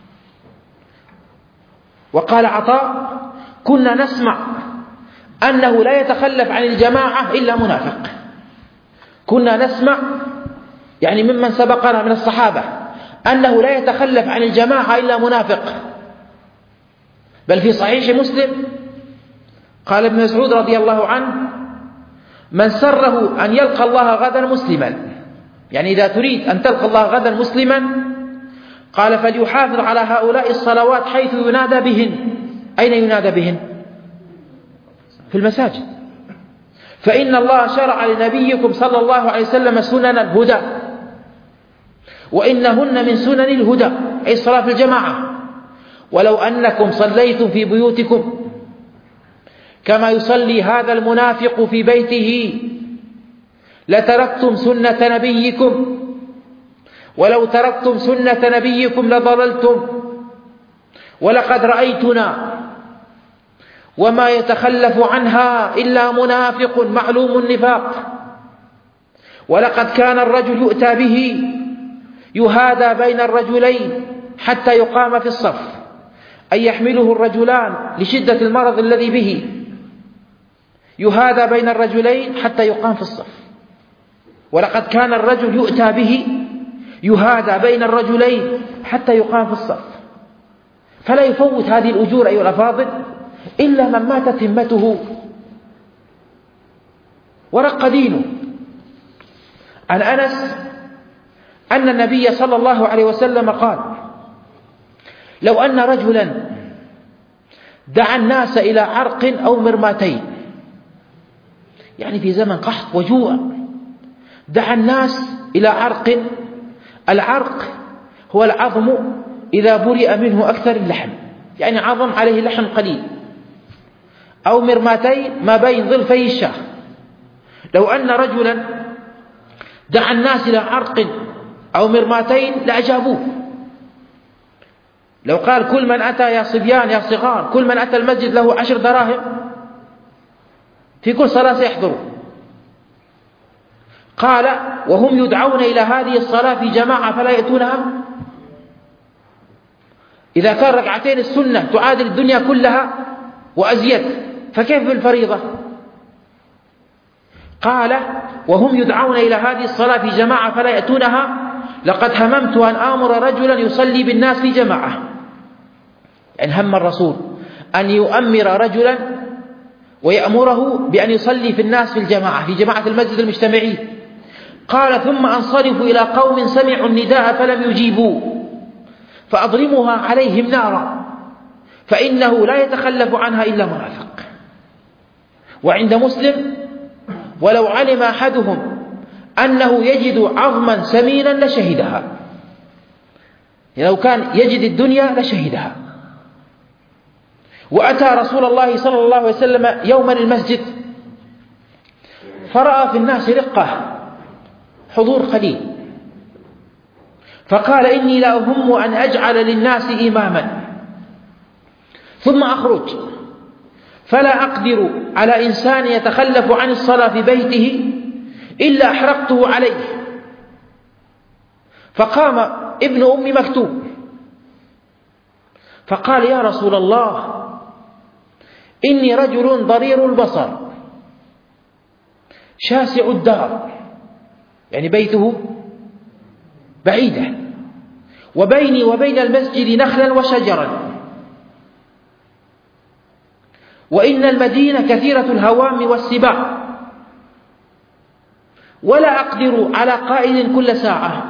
وقال عطاء: كنا نسمع أنه لا يتخلف عن الجماعة إلا منافق. كنا نسمع يعني ممن سبقنا من الصحابة أنه لا يتخلف عن الجماعة إلا منافق. بل في صحيح مسلم قال ابن مسعود رضي الله عنه: من سره أن يلقى الله غدا مسلما، يعني إذا تريد أن تلقى الله غدا مسلما، قال: فليحافظ على هؤلاء الصلوات حيث ينادى بهن. أين ينادى بهن؟ في المساجد. فإن الله شرع لنبيكم صلى الله عليه وسلم سنن الهدى، وإنهن من سنن الهدى أي الصلاة في الجماعة. ولو أنكم صليتم في بيوتكم كما يصلي هذا المنافق في بيته لتركتم سنة نبيكم، ولو تركتم سنة نبيكم لضللتم. ولقد رأيتنا وما يتخلف عنها إلا منافق معلوم النفاق. ولقد كان الرجل يؤتى به يهادى بين الرجلين حتى يقام في الصف، أي يحمله الرجلان لشدة المرض الذي به، يهادى بين الرجلين حتى يقام في الصف. ولقد كان الرجل يؤتى به يهادى بين الرجلين حتى يقام في الصف. فلا يفوت هذه الأجور أيها الأفاضل إلا من ماتت همته ورق دينه. عن أنس أن النبي صلى الله عليه وسلم قال: لو أن رجلا دعا الناس إلى عرق أو مرماتين، يعني في زمن قحط وجوع، دعا الناس إلى عرق. العرق هو العظم إذا برئ منه أكثر اللحم، يعني عظم عليه لحم قليل، أو مرماتين ما بين ظلفي الشاه. لو أن رجلا دعا الناس إلى عرق أو مرماتين لأجابوه. لو قال: كل من أتى يا صبيان يا صغار، كل من أتى المسجد له عشر دراهم في كل صلاة سيحضروا. قال: وهم يدعون إلى هذه الصلاة في جماعة فلا يأتونها. إذا كان ركعتين السنة تعادل الدنيا كلها وأزيد، فكيف بالفريضة؟ قال: وهم يدعون إلى هذه الصلاة في جماعة فلا يأتونها، لقد هممت أن آمر رجلا يصلي بالناس في جماعة. يعني هم الرسول أن يؤمر رجلا ويأمره بأن يصلي في الناس في الجماعة، في جماعة المسجد المجتمعين. قال: ثم أنصرف إلى قوم سمعوا النداء فلم يجيبوا فأضرمها عليهم نارا، فإنه لا يتخلف عنها إلا منافق. وعند مسلم: ولو علم أحدهم أنه يجد عظما سمينا لشهدها. لو كان يجد الدنيا لشهدها. وأتى رسول الله صلى الله عليه وسلم يوما المسجد فرأى في الناس رقة، حضور قليل، فقال: إني لا أهم أن أجعل للناس إماما ثم أخرج فلا أقدر على إنسان يتخلف عن الصلاة في بيته إلا أحرقته عليه. فقام ابن أم مكتوم فقال: يا رسول الله، إني رجل ضرير البصر شاسع الدار، يعني بيته بعيدة، وبيني وبين المسجد نخلا وشجرا، وإن المدينة كثيرة الهوام والسباع، ولا أقدر على قائد كل ساعة.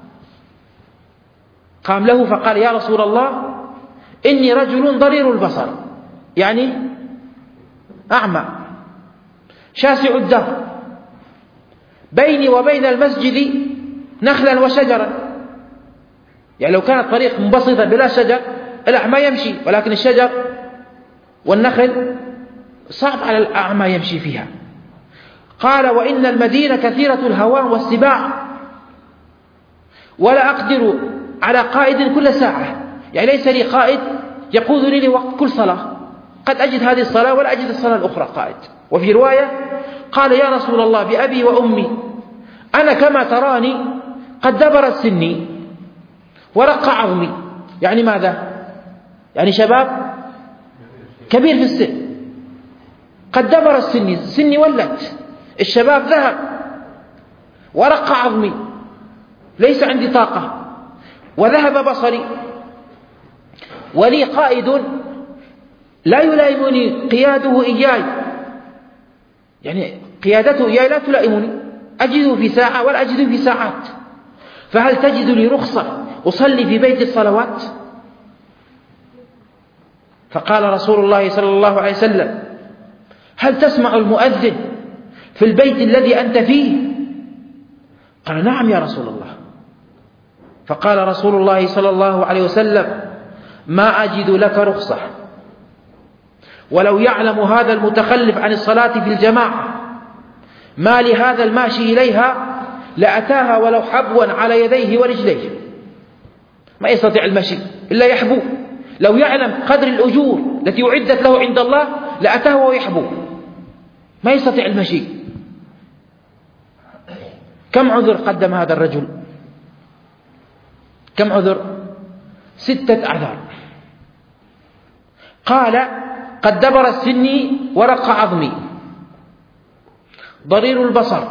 قام له فقال: يا رسول الله، إني رجل ضرير البصر، يعني أعمى شاسع الدار، بيني وبين المسجد نخلا وشجرا. يعني لو كان الطريق منبسطا بلا شجر الأعمى يمشي، ولكن الشجر والنخل صعب على الأعمى يمشي فيها. قال: وإن المدينة كثيرة الهوام والسباع، ولا أقدر على قائد كل ساعة، يعني ليس لي قائد يقودني لوقت كل صلاة، قد أجد هذه الصلاة ولا أجد الصلاة الأخرى قائد. وفي رواية قال: يا رسول الله، بأبي وأمي أنا كما تراني قد دبرت سني ورق عظمي. يعني ماذا؟ يعني شباب كبير في السن، قد دبر السن، سني ولت، الشباب ذهب، ورق عظمي، ليس عندي طاقة، وذهب بصري، ولي قائد لا يلائمني قياده إياي، يعني قيادته إياي لا تلائمني، أجده في ساعة ولا أجده في ساعات، فهل تجد لي رخصة أصلي في بيت الصلوات؟ فقال رسول الله صلى الله عليه وسلم: هل تسمع المؤذن في البيت الذي أنت فيه؟ قال نعم يا رسول الله. فقال رسول الله صلى الله عليه وسلم ما أجد لك رخصة، ولو يعلم هذا المتخلف عن الصلاة في الجماعة ما لهذا الماشي إليها لأتاها ولو حبوا على يديه ورجليه. ما يستطيع المشي إلا يحبو، لو يعلم قدر الأجور التي أعدت له عند الله لأتاه ويحبو، ما يستطيع المشي. كم عذر قدم هذا الرجل؟ كم عذر؟ ستة أعذار. قال قد دبر السن ورق عظمي، ضرير البصر،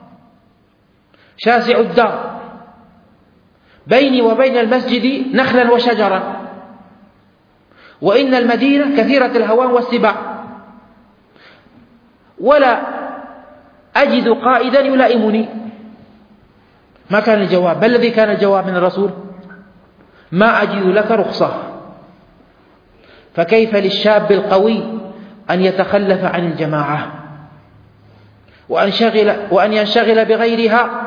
شاسع الدار، بيني وبين المسجد نخلا وشجرا، وإن المدينة كثيرة الهوام والسباع، ولا أجد قائدا يلائمني. ما كان الجواب؟ بل الذي كان الجواب من الرسول ما أجد لك رخصة. فكيف للشاب القوي أن يتخلف عن الجماعة وأن, شغل وأن ينشغل بغيرها؟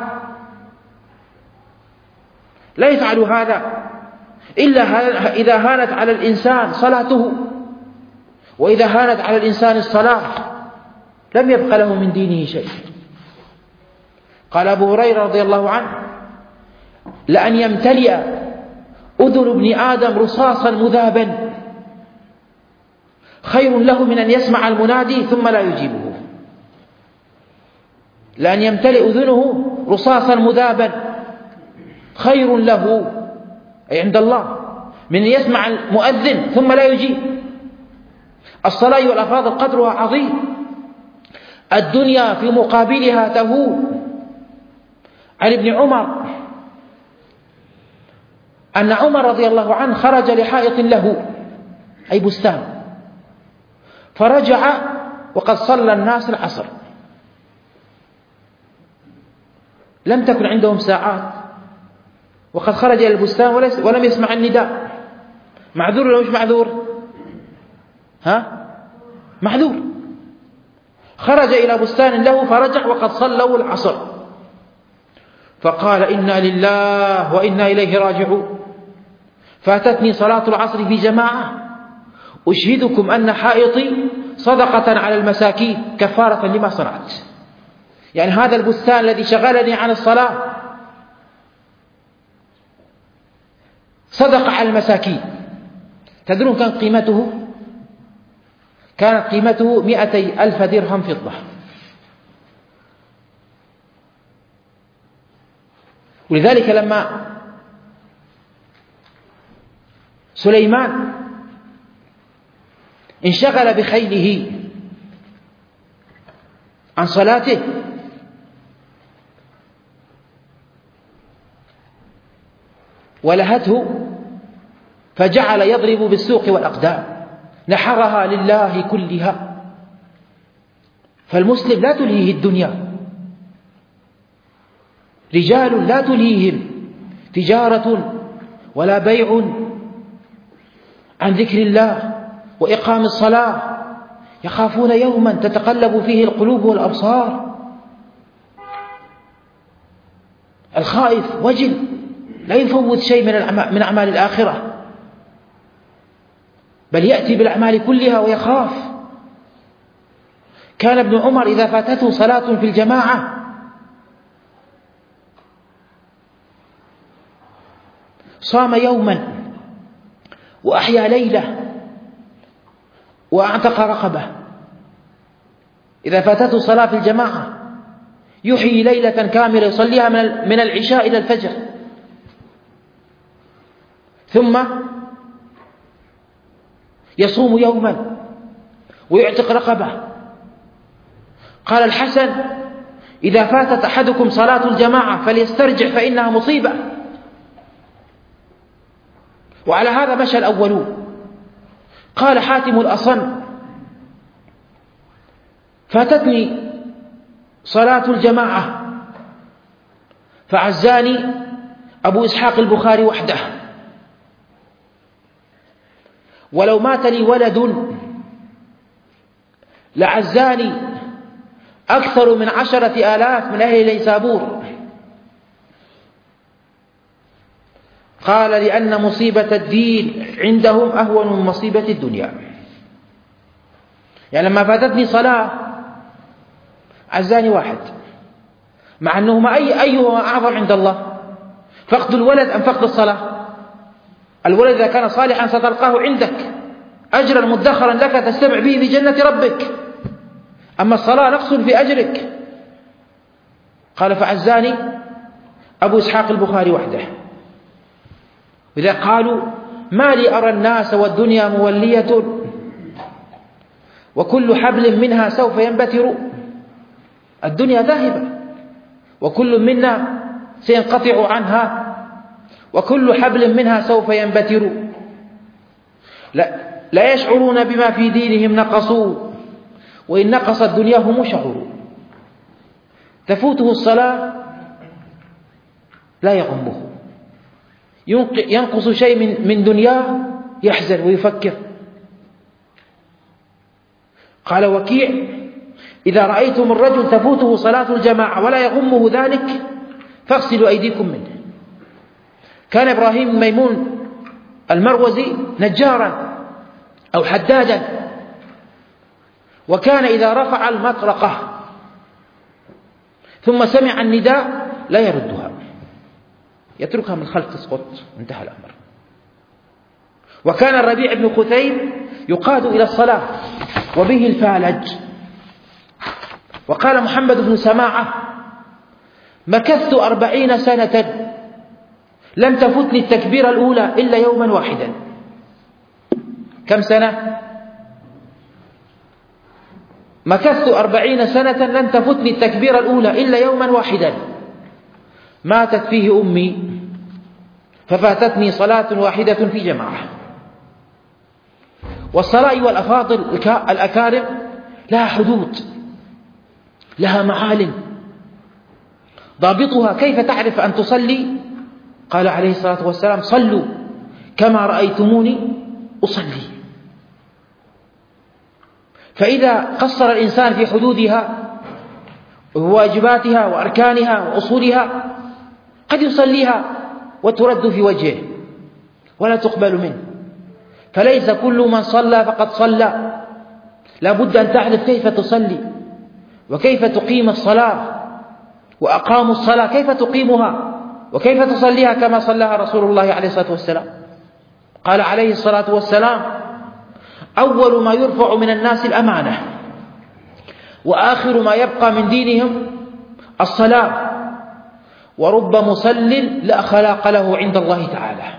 لا يفعل هذا إلا إذا هانت على الإنسان صلاته، وإذا هانت على الإنسان الصلاة لم يبق له من دينه شيء. قال أبو هريرة رضي الله عنه لأن يمتلئ أذن ابن آدم رصاصا مذابا خير له من أن يسمع المنادي ثم لا يجيبه. لأن يمتلئ أذنه رصاصا مذابا خير له أي عند الله من أن يسمع المؤذن ثم لا يجيب. الصلاة والأفاضل قدرها عظيم، الدنيا في مقابلها تهون. عن ابن عمر أن عمر رضي الله عنه خرج لحائط له أي بستان، فرجع وقد صلى الناس العصر، لم تكن عندهم ساعات، وقد خرج إلى البستان ولم يسمع النداء. معذور ولا مش معذور؟ ها؟ معذور. خرج إلى بستان له فرجع وقد صلوا العصر، فقال إنا لله وإنا إليه راجعون، فاتتني صلاة العصر في جماعة، أشهدكم أن حائطي صدقة على المساكين كفارة لما صنعت. يعني هذا البستان الذي شغلني عن الصلاة صدق على المساكين. تدرون كان قيمته؟ كانت قيمته مئتي ألف درهم فضة. ولذلك لما سليمان انشغل بخيله عن صلاته ولهته فجعل يضرب بالسوق والأقدام، نحرها لله كلها. فالمسلم لا تلهيه الدنيا، رجال لا تلهيهم تجارة ولا بيع عن ذكر الله وإقام الصلاة، يخافون يوما تتقلب فيه القلوب والأبصار. الخائف وجل لا يفوت شيء من أعمال الآخرة، بل يأتي بالأعمال كلها ويخاف. كان ابن عمر إذا فاتته صلاة في الجماعة صام يوما وأحيا ليلة وأعتق رقبة. إذا فاتته صلاة في الجماعة يحيي ليلة كاملة يصليها من العشاء إلى الفجر، ثم يصوم يوما ويعتق رقبة. قال الحسن إذا فاتت أحدكم صلاة الجماعة فليسترجع فإنها مصيبة. وعلى هذا مشى الأولون. قال حاتم الأصم فاتتني صلاة الجماعة فعزاني أبو إسحاق البخاري وحده، ولو مات لي ولد لعزاني أكثر من عشرة آلاف من أهل نيسابور. قال لأن مصيبة الدين عندهم أهون من مصيبة الدنيا. يعني لما فاتتني صلاة عزاني واحد، مع أنهما أي أيهما أعظم عند الله، فقد الولد أم فقد الصلاة؟ الولد إذا كان صالحا ستلقاه عندك أجرا مدخرا لك تستمع به في جنة ربك، أما الصلاة نقص في أجرك. قال فعزاني أبو إسحاق البخاري وحده. إذا قالوا ما لي أرى الناس والدنيا مولية وكل حبل منها سوف ينبتر. الدنيا ذاهبة وكل منا سينقطع عنها وكل حبل منها سوف ينبتر. لا, لا يشعرون بما في دينهم نقصوا وإن نقصت دنياهم شعروا. تفوته الصلاة لا يغمه، ينقص شيء من, من دنياه يحزن ويفكر. قال وكيع إذا رأيتم الرجل تفوته صلاة الجماعة ولا يغمه ذلك فاغسلوا أيديكم منه. كان إبراهيم ميمون المروزي نجارا أو حدادا، وكان إذا رفع المطرقة ثم سمع النداء لا يردها، يتركها من خلف تسقط، انتهى الأمر. وكان الربيع بن خثيم يقاد إلى الصلاة وبه الفالج. وقال محمد بن سماعة مكثت أربعين سنة لم تفتني التكبيرة الأولى إلا يوما واحدا. كم سنة؟ مكثت أربعين سنة لم تفتني التكبيرة الأولى إلا يوما واحدا ماتت فيه أمي ففاتتني صلاة واحدة في جماعة. والصلاة والأفاضل الأكارم لها حدود، لها معالم، ضابطها كيف تعرف أن تصلي؟ قال عليه الصلاة والسلام صلوا كما رأيتموني أصلي. فإذا قصر الإنسان في حدودها وواجباتها وأركانها وأصولها قد يصليها وترد في وجهه ولا تقبل منه. فليس كل من صلى فقد صلى، لا بد أن تعرف كيف تصلي وكيف تقيم الصلاة، وأقاموا الصلاة كيف تقيمها وكيف تصليها كما صلىها رسول الله عليه الصلاة والسلام. قال عليه الصلاة والسلام أول ما يرفع من الناس الأمانة وآخر ما يبقى من دينهم الصلاة، ورب مصل لا خلاق له عند الله تعالى.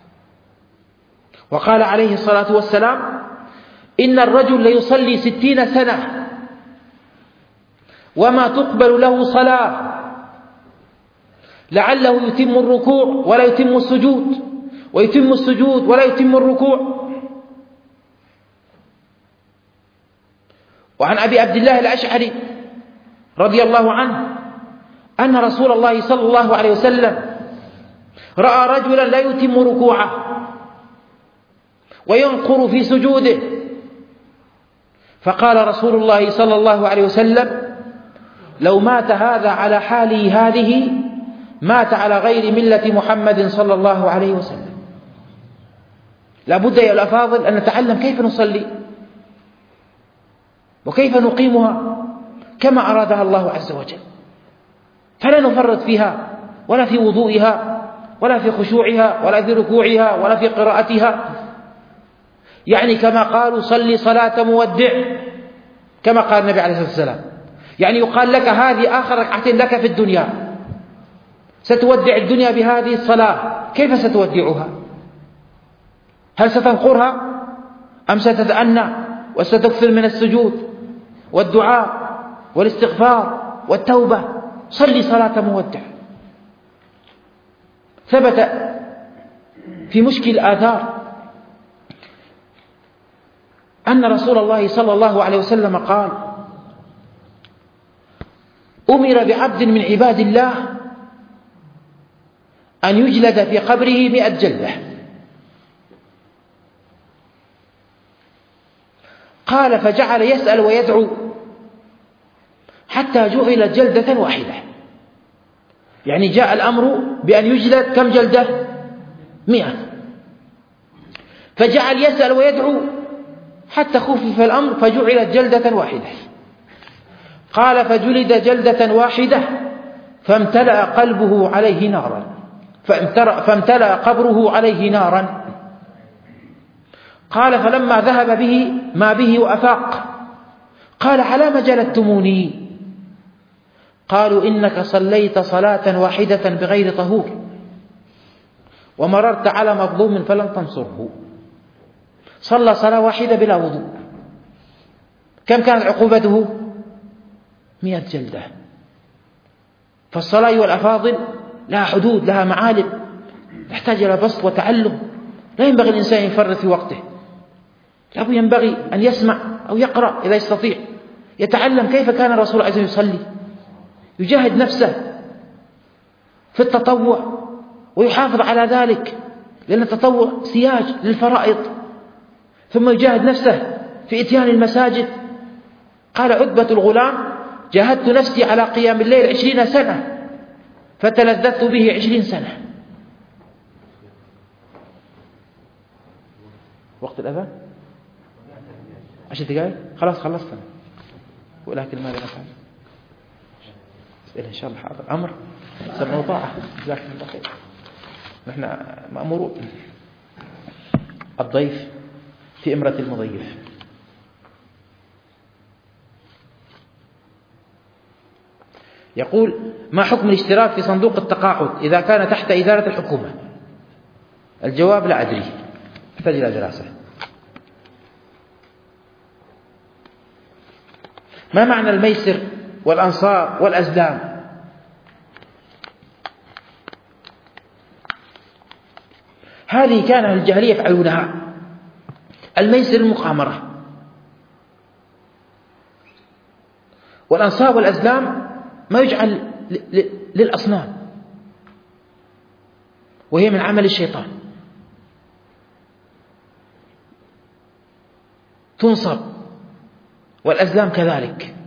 وقال عليه الصلاة والسلام إن الرجل ليصلي ستين سنة وما تقبل له صلاة لعله يتم الركوع ولا يتم السجود ويتم السجود ولا يتم الركوع. وعن أبي عبد الله الأشعري رضي الله عنه أن رسول الله صلى الله عليه وسلم رأى رجلا لا يتم ركوعه وينقر في سجوده، فقال رسول الله صلى الله عليه وسلم لو مات هذا على حاله هذه مات على غير ملة محمد صلى الله عليه وسلم. لا بد يا الأفاضل أن نتعلم كيف نصلي وكيف نقيمها كما أرادها الله عز وجل، فلا نفرط فيها ولا في وضوئها ولا في خشوعها ولا في ركوعها ولا في قراءتها. يعني كما قالوا صلي صلاة مودع، كما قال النبي عليه الصلاة والسلام، يعني يقال لك هذه آخر ركعتين لك في الدنيا، ستودع الدنيا بهذه الصلاة، كيف ستودعها؟ هل ستنقرها أم ستتأنى وستكثر من السجود والدعاء والاستغفار والتوبة؟ صلي صلاة مودع. ثبت في مشكل الآثار أن رسول الله صلى الله عليه وسلم قال أمر بعبد من عباد الله أن يجلد في قبره مئة جلدة. قال فجعل يسأل ويدعو حتى جعلت جلدة واحدة، يعني جاء الأمر بأن يجلد كم جلدة؟ مئة. فجعل يسأل ويدعو حتى خفف الأمر فجعلت جلدة واحدة. قال فجلد جلدة واحدة فامتلأ قلبه عليه نارا، فامتلأ قبره عليه نارا. قال فلما ذهب به ما به وأفاق قال على ما جلدتموني؟ قالوا إنك صليت صلاة واحدة بغير طهور ومررت على مظلوم فلم تنصره. صلى صلاة واحدة بلا وضوء، كم كانت عقوبته؟ مئة جلدة. فالصلاة والأفاضل لها حدود، لها معالم، تحتاج إلى بسط وتعلم. لا ينبغي الإنسان يفرط في وقته، لا ينبغي أن يسمع أو يقرأ إذا يستطيع، يتعلم كيف كان الرسول عليه الصلاة والسلام يصلي، يجاهد نفسه في التطوع ويحافظ على ذلك، لأن التطوع سياج للفرائض، ثم يجاهد نفسه في إتيان المساجد. قال عتبة الغلام جاهدت نفسي على قيام الليل عشرين سنة فتلذذت به عشرين سنة. وقت الأذان عشر دقائق، خلاص خلصت أنا. ولكن ماذا نفعل؟ اسئلة إن شاء الله. حاضر أمر سمع وطاعة، جزاكم الله خير. نحن مأمورون. الضيف في إمرة المضيف. يقول ما حكم الاشتراك في صندوق التقاعد إذا كان تحت إدارة الحكومة؟ الجواب لا أدري، يحتاج إلى دراسة. ما معنى الميسر والأنصار والأزلام؟ هذه كان الجاهلية يفعلونها. الميسر المقامرة، والأنصاب والأزلام ما يجعل للأصنام، وهي من عمل الشيطان، تنصب، والأزلام كذلك.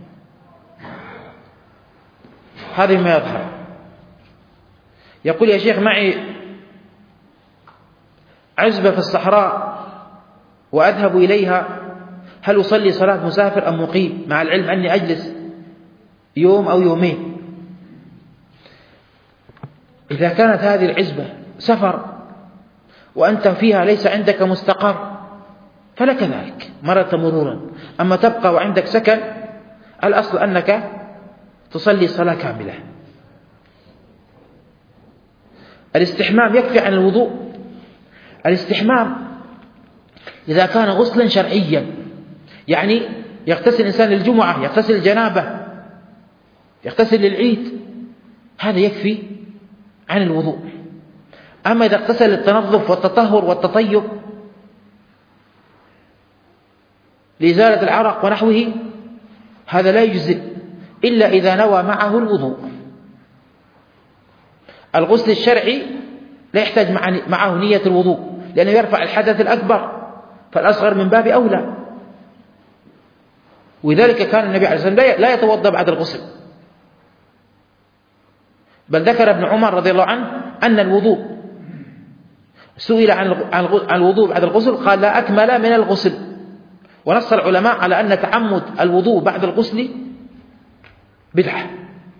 هذه ما يظهر. يقول يا شيخ معي عزبة في الصحراء وأذهب إليها، هل أصلي صلاة مسافر أم مقيم، مع العلم أني أجلس يوم أو يومين؟ إذا كانت هذه العزبة سفر وأنت فيها ليس عندك مستقر فلك ذلك مرة مرورا. أما تبقى وعندك سكن، الأصل أنك تصلي صلاة كاملة. الاستحمام يكفي عن الوضوء. الاستحمام إذا كان غسلا شرعيا، يعني يغتسل الإنسان للجمعة، يغتسل الجنابة، يغتسل للعيد، هذا يكفي عن الوضوء. أما إذا اغتسل للتنظف والتطهر والتطيب لإزالة العرق ونحوه، هذا لا يجزئ إلا إذا نوى معه الوضوء. الغسل الشرعي لا يحتاج معه نية الوضوء، لأنه يرفع الحدث الأكبر، فالأصغر من باب أولى. ولذلك كان النبي عليه الصلاة والسلام لا يتوضأ بعد الغسل، بل ذكر ابن عمر رضي الله عنه أن الوضوء، سئل عن الوضوء بعد الغسل قال لا أكمل من الغسل. ونص العلماء على أن تعمد الوضوء بعد الغسل بدعة،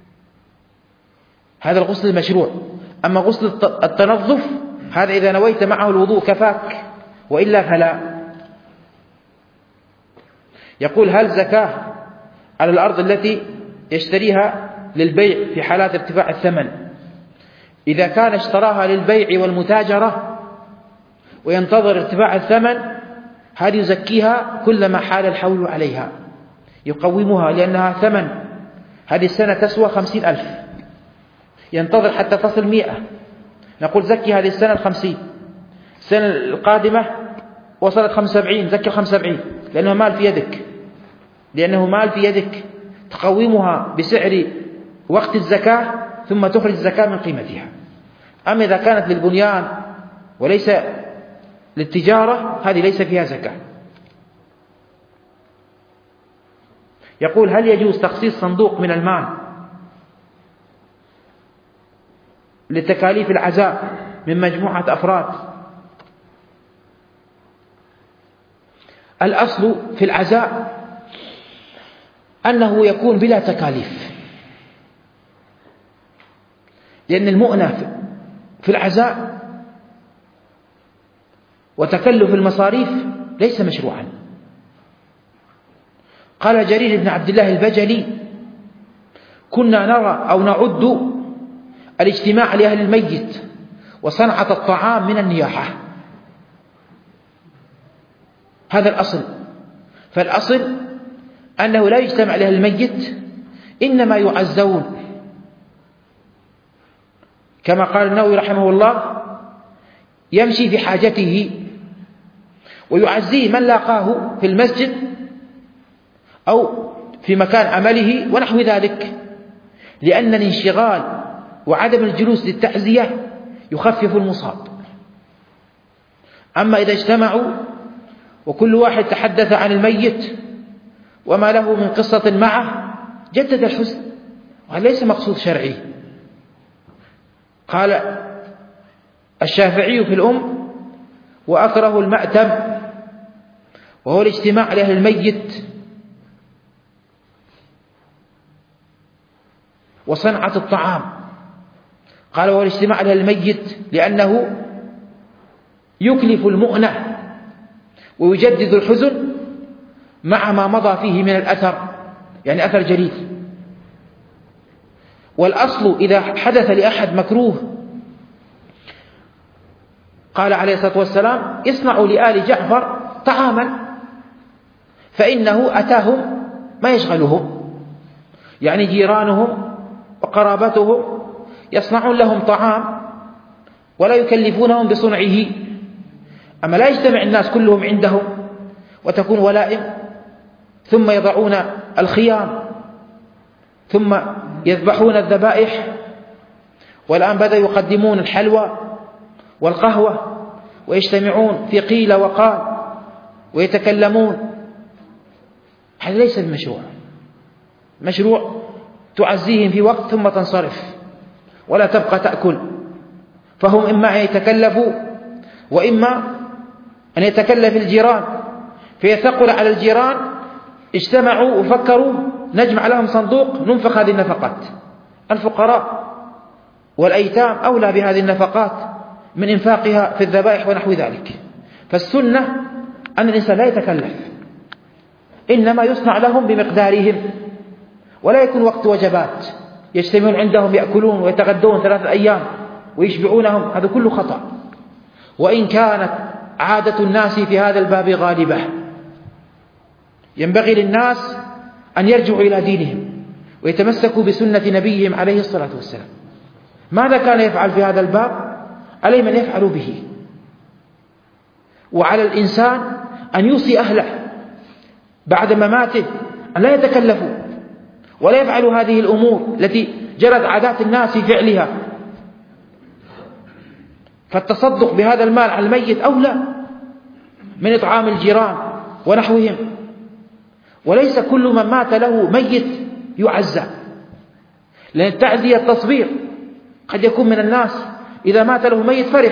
هذا الغسل المشروع. أما غسل التنظف هذا إذا نويت معه الوضوء كفاك، وإلا فلا. يقول هل زكاة على الأرض التي يشتريها للبيع في حالات ارتفاع الثمن؟ إذا كان اشتراها للبيع والمتاجرة وينتظر ارتفاع الثمن، هذه يزكيها كلما حال الحول عليها، يقومها لأنها ثمن. هذه السنة تسوى خمسين ألف، ينتظر حتى تصل مئة، نقول زكي هذه السنة الخمسين، السنة القادمة وصلت خمسة وسبعين، زكي خمسة وسبعين، لأنه مال في يدك، لأنه مال في يدك، تقومها بسعر وقت الزكاة ثم تخرج الزكاة من قيمتها. أما إذا كانت للبنيان وليس للتجارة، هذه ليس فيها زكاة. يقول: هل يجوز تخصيص صندوق من المال لتكاليف العزاء من مجموعة أفراد؟ الأصل في العزاء أنه يكون بلا تكاليف، لأن المؤنة في العزاء وتكلف المصاريف ليس مشروعا. قال جرير بن عبد الله البجلي: كنا نرى أو نعد الاجتماع لأهل الميت وصنعة الطعام من النياحة. هذا الأصل. فالأصل أنه لا يجتمع لأهل الميت، إنما يعزون، كما قال النووي رحمه الله: يمشي في حاجته ويعزيه من لاقاه في المسجد أو في مكان عمله ونحو ذلك، لأن الانشغال وعدم الجلوس للتعزية يخفف المصاب. أما إذا اجتمعوا وكل واحد تحدث عن الميت وما له من قصة معه جدد الحزن، وهذا ليس مقصود شرعي. قال الشافعي في الأم: وأكره المأتم، وهو الاجتماع لأهل الميت وصنعة الطعام. قال: وهو الاجتماع لأهل الميت لأنه يكلف المؤنة ويجدد الحزن مع ما مضى فيه من الأثر، يعني أثر جديد. والأصل إذا حدث لأحد مكروه، قال عليه الصلاة والسلام: اصنعوا لآل جعفر طعاما فإنه أتاهم ما يشغلهم، يعني جيرانهم وقرابتهم يصنعون لهم طعام ولا يكلفونهم بصنعه. أما لا يجتمع الناس كلهم عندهم وتكون ولائم، ثم يضعون الخيام، ثم يذبحون الذبائح، والآن بدأوا يقدمون الحلوى والقهوة ويجتمعون في قيل وقال ويتكلمون. هذا ليس بمشروع. مشروع تعزيهم في وقت ثم تنصرف ولا تبقى تأكل. فهم إما أن يتكلفوا وإما أن يتكلف الجيران، فيثقل على الجيران. اجتمعوا وفكروا نجمع لهم صندوق ننفق هذه النفقات. الفقراء والأيتام أولى بهذه النفقات من إنفاقها في الذبائح ونحو ذلك. فالسنة أن الإنسان لا يتكلف، إنما يصنع لهم بمقدارهم، ولا يكون وقت وجبات يجتمعون عندهم يأكلون ويتغدون ثلاثة أيام ويشبعونهم. هذا كله خطأ. وإن كانت عادة الناس في هذا الباب غالبة، ينبغي للناس أن يرجعوا إلى دينهم ويتمسكوا بسنة نبيهم عليه الصلاة والسلام. ماذا كان يفعل في هذا الباب؟ عليه من يفعل به. وعلى الإنسان أن يوصي أهله بعد مماته أن لا يتكلفوا ولا يفعلوا هذه الأمور التي جرت عادات الناس في فعلها. فالتصدق بهذا المال على الميت أولى من إطعام الجيران ونحوهم. وليس كل من مات له ميت يعزى، لأن التعزية التصبير. قد يكون من الناس إذا مات له ميت فرح،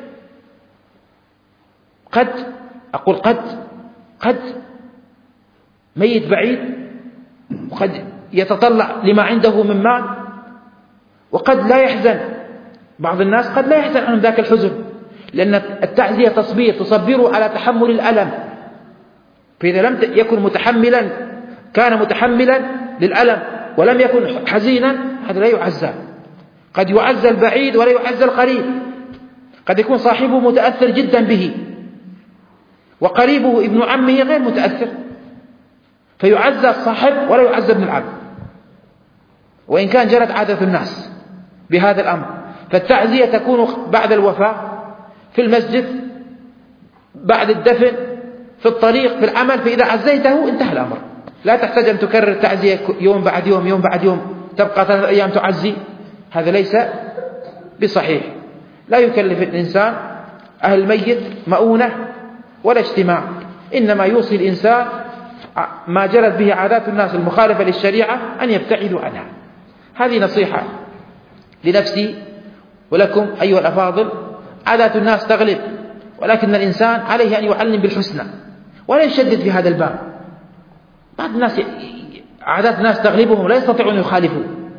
قد أقول قد قد ميت بعيد، وقد يتطلع لما عنده من مال، وقد لا يحزن. بعض الناس قد لا يحزن عن ذاك الحزن، لأن التعزية تصبير، تصبره على تحمل الألم. فإذا لم يكن متحملا كان متحملا للألم ولم يكن حزينا، هذا لا يعزى. قد يعزى البعيد ولا يعزى القريب. قد يكون صاحبه متأثر جدا به وقريبه ابن عمه غير متأثر، فيعزى الصاحب ولا يعزى ابن العم، وإن كان جرت عادة الناس بهذا الأمر. فالتعزية تكون بعد الوفاة، في المسجد، بعد الدفن، في الطريق، في العمل. فإذا عزيته انتهى الأمر. لا تحتاج أن تكرر التعزية يوم بعد يوم يوم بعد يوم، تبقى ثلاثة أيام تعزي. هذا ليس بصحيح. لا يكلف الإنسان أهل الميت مؤونة ولا اجتماع، إنما يوصي الإنسان ما جرت به عادات الناس المخالفة للشريعة أن يبتعدوا عنها. هذه نصيحة لنفسي ولكم أيها الأفاضل. عادات الناس تغلب، ولكن الإنسان عليه أن يعلم بالحسنى ولا يشدد في هذا الباب. بعض الناس عادات الناس تغلبهم لا يستطيعون يخالفوا،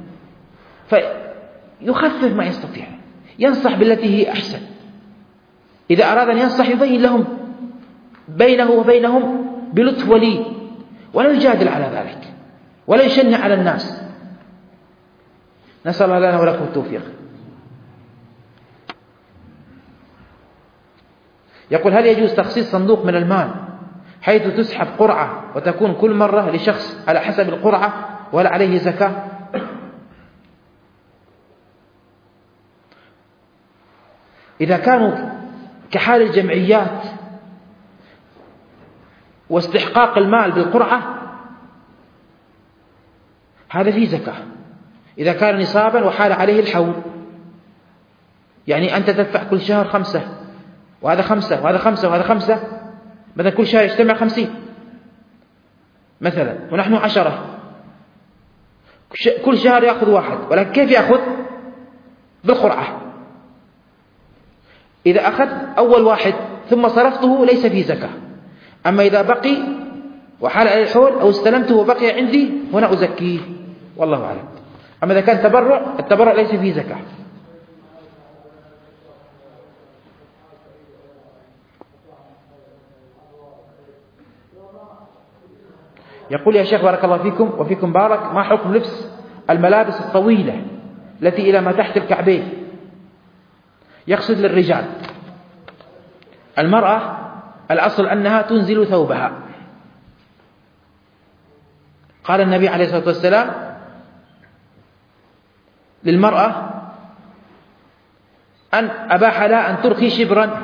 فيخفف ما يستطيع، ينصح بالتي هي أحسن. إذا أراد أن ينصح يبين لهم بينه وبينهم بلطف ولي، ولا يجادل على ذلك ولا يشنع على الناس. نسأل الله لنا ولكم التوفيق. يقول: هل يجوز تخصيص صندوق من المال حيث تسحب قرعة وتكون كل مرة لشخص على حسب القرعة ولا عليه زكاة؟ إذا كانوا كحال الجمعيات واستحقاق المال بالقرعة هذا فيه زكاة. إذا كان نصابا وحال عليه الحول، يعني أنت تدفع كل شهر خمسة وهذا خمسة وهذا خمسة وهذا خمسة، مثلا كل شهر يجتمع خمسين مثلا، ونحن عشرة، كل شهر يأخذ واحد، ولكن كيف يأخذ؟ بالقرعة. إذا أخذ أول واحد ثم صرفته ليس فيه زكاة. أما إذا بقي وحال عليه الحول أو استلمته وبقي عندي هنا أزكيه، والله أعلم. أما إذا كان تبرع، التبرع ليس فيه زكاة. يقول: يا شيخ بارك الله فيكم وفيكم بارك، ما حكم لبس الملابس الطويلة التي إلى ما تحت الكعبين؟ يقصد للرجال. المرأة الأصل أنها تنزل ثوبها. قال النبي عليه الصلاة والسلام للمرأة أن أباح لها أن ترخي شبرا،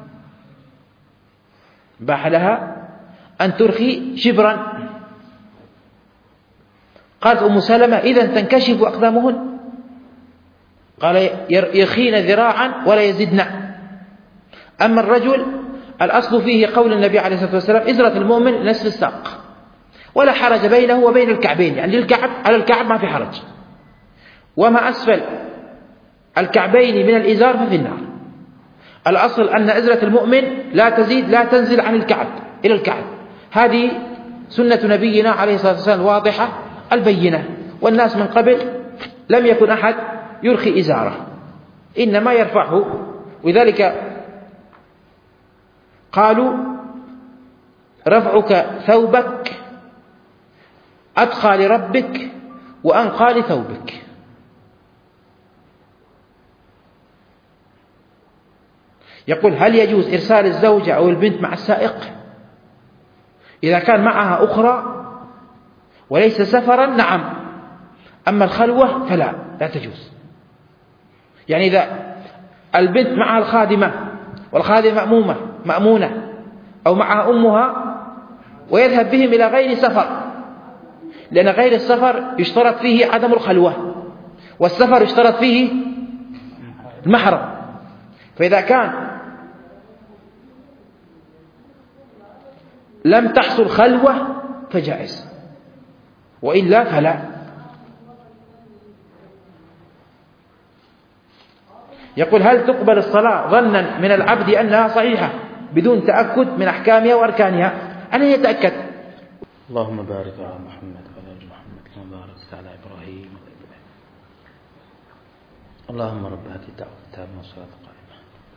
أباح لها أن ترخي شبرا. قالت أم سلمة: إذن تنكشف أقدامهن؟ قال: يرخين ذراعا ولا يزدن. أما الرجل الأصل فيه قول النبي عليه الصلاة والسلام: إزرة المؤمن نصف الساق، ولا حرج بينه وبين الكعبين، يعني للكعب على الكعب ما في حرج، وما أسفل الكعبين من الإزار ففي النار. الأصل أن إزرة المؤمن لا تزيد لا تنزل عن الكعب إلى الكعب. هذه سنة نبينا عليه الصلاة والسلام الواضحة البينة، والناس من قبل لم يكن أحد يرخي إزاره، إنما يرفعه. وذلك قالوا: رفعك ثوبك أتقى لربك وأنقى لثوبك. يقول: هل يجوز إرسال الزوجة أو البنت مع السائق إذا كان معها أخرى وليس سفرا؟ نعم. أما الخلوة فلا، لا تجوز. يعني إذا البنت معها الخادمة والخادمة مأمومة مأمونة أو معها أمها ويذهب بهم إلى غير سفر، لأن غير السفر يشترط فيه عدم الخلوة، والسفر يشترط فيه المحرم. فإذا كان لم تحصل خلوة فجائز، وإلا فلا. يقول: هل تقبل الصلاة ظنا من العبد أنها صحيحة بدون تأكد من أحكامها وأركانها؟ أنا يتأكد. اللهم بارك على محمد وعلى آل محمد كما باركت على إبراهيم وعلى آل إبراهيم. اللهم رب هذه الدعوة التامة والصلاة القائمة.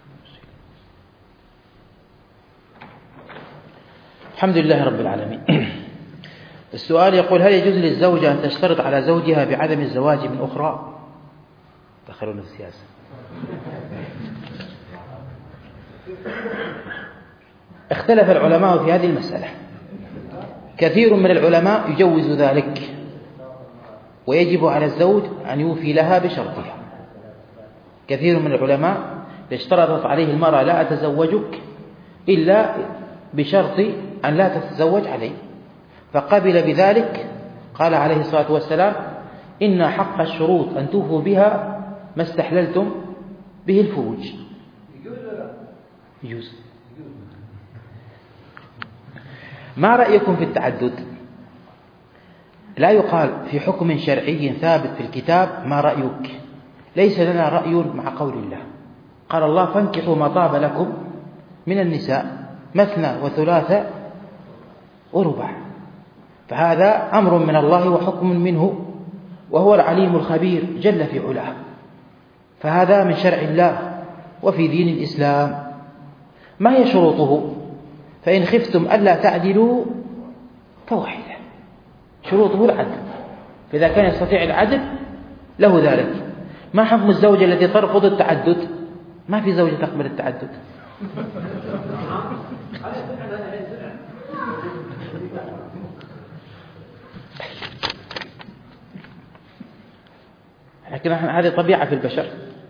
الحمد لله رب العالمين. السؤال يقول: هل يجوز للزوجة أن تشترط على زوجها بعدم الزواج من أخرى؟ دخلونا في السياسة. اختلف العلماء في هذه المسألة. كثير من العلماء يجوز ذلك، ويجب على الزوج أن يوفي لها بشرطها. كثير من العلماء اشترطت عليه المرأة: لا أتزوجك إلا بشرط أن لا تتزوج علي، فقبل بذلك. قال عليه الصلاة والسلام: إن حق الشروط أن توفوا بها ما استحللتم به الفروج. يجوز. ما رأيكم في التعدد؟ لا يقال في حكم شرعي ثابت في الكتاب ما رأيك، ليس لنا رأي مع قول الله. قال الله فانكحوا ما طاب لكم من النساء مثنى وثلاث ورباع، فهذا أمر من الله وحكم منه، وهو العليم الخبير جل في علاه، فهذا من شرع الله وفي دين الإسلام. ما هي شروطه؟ فإن خفتم ألا تعدلوا فواحدة، شروطه العدل، فإذا كان يستطيع العدل له ذلك. ما حكم الزوجة التي ترفض التعدد؟ ما في زوجة تقبل التعدد. لكن هذه طبيعة في البشر.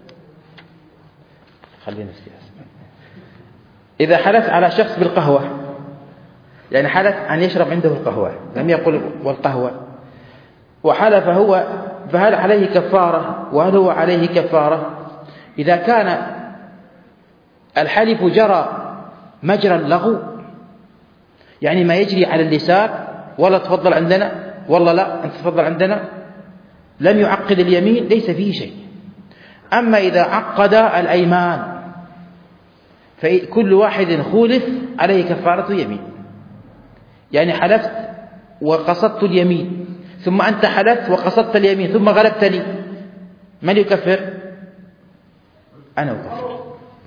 خلينا السياسة. إذا حلف على شخص بالقهوة، يعني حلف أن يشرب عنده القهوة، لم يقل والقهوة، وحلف هو، فهل عليه كفارة؟ وهل هو عليه كفارة؟ إذا كان الحلف جرى مجرى اللغو، يعني ما يجري على اللسان، والله تفضل عندنا، والله لا أنت تفضل عندنا، لم يعقد اليمين، ليس فيه شيء. أما إذا عقد الأيمان فكل واحد خولف عليه كفارة يمين، يعني حلفت وقصدت اليمين، ثم أنت حلفت وقصدت اليمين، ثم غلبتني، من يكفر؟ أنا أكفر.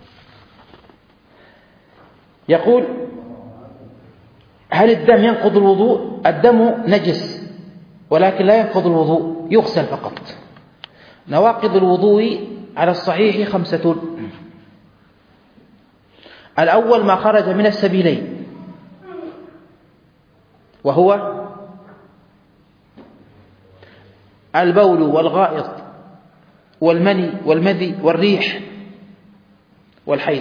يقول هل الدم ينقض الوضوء؟ الدم نجس ولكن لا ينقض الوضوء، يغسل فقط. نواقض الوضوء على الصحيح خمسة. الأول ما خرج من السبيلين، وهو البول والغائط والمني والمذي والريح والحيض،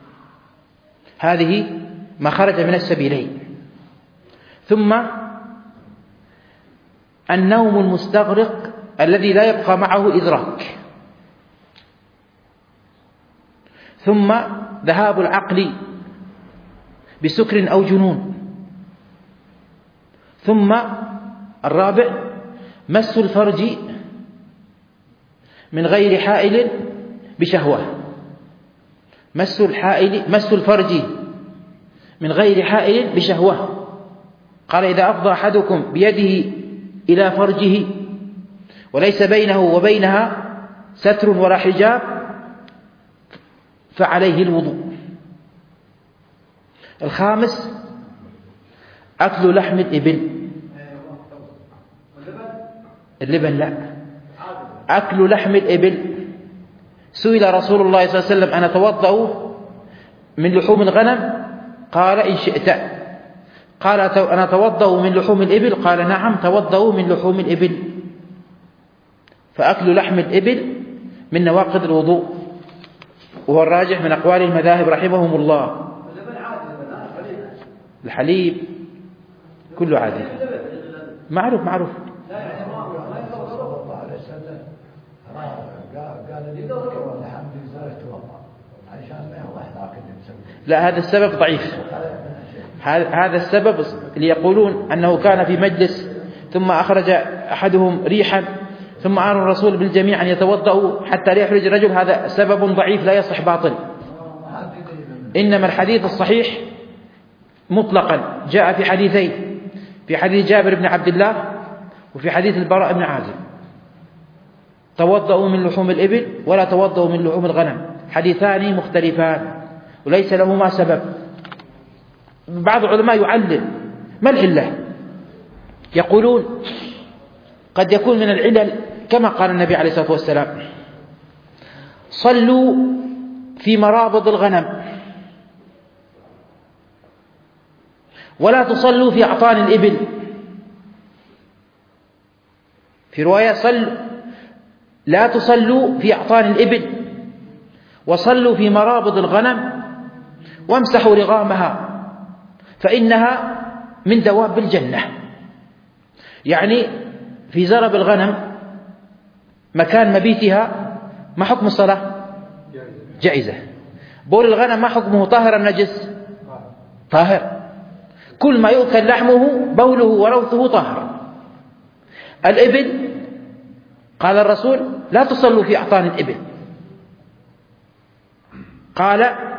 هذه ما خرج من السبيلين. ثم النوم المستغرق الذي لا يبقى معه إدراك، ثم ذهاب العقل بسكر أو جنون، ثم الرابع مس الفرج من غير حائل بشهوة، مس الحائل مس الفرج من غير حائل بشهوة. قال إذا أفضى أحدكم بيده إلى فرجه وليس بينه وبينها ستر ولا حجاب فعليه الوضوء. الخامس أكل لحم الإبل، اللبن لا، أكل لحم الإبل. سئل رسول الله صلى الله عليه وسلم أنا أتوضأ من لحوم الغنم؟ قال إن شئت. قال أنا أتوضأ من لحوم الإبل؟ قال نعم توضأوا من لحوم الإبل. فأكل لحم الإبل من نواقض الوضوء، وهو الراجح من أقوال المذاهب رحمهم الله. الحليب كله عادي، معروف معروف. لا هذا السبب ضعيف، هذا السبب اللي يقولون أنه كان في مجلس ثم أخرج أحدهم ريحا ثم أمر الرسول بالجميع أن يتوضأوا حتى لا يحرج الرجل، هذا سبب ضعيف لا يصح باطل. إنما الحديث الصحيح مطلقا جاء في حديثين، في حديث جابر بن عبد الله وفي حديث البراء بن عازب، توضأوا من لحوم الإبل ولا توضأوا من لحوم الغنم، حديثان مختلفان وليس لهما سبب. بعض العلماء يعلل ما العلة، يقولون قد يكون من العلل كما قال النبي عليه الصلاة والسلام صلوا في مرابض الغنم ولا تصلوا في أعطان الإبل. في رواية صل لا تصلوا في أعطان الإبل وصلوا في مرابض الغنم وامسحوا رغامها فإنها من دواب الجنة. يعني في زرب الغنم مكان مبيتها ما حكم الصلاة؟ جائزة. بول الغنم ما حكمه؟ طاهر أم نجس؟ طاهر. كل ما يؤكل لحمه بوله وروثه طاهر. الإبل قال الرسول لا تصلوا في أحضان الإبل، قال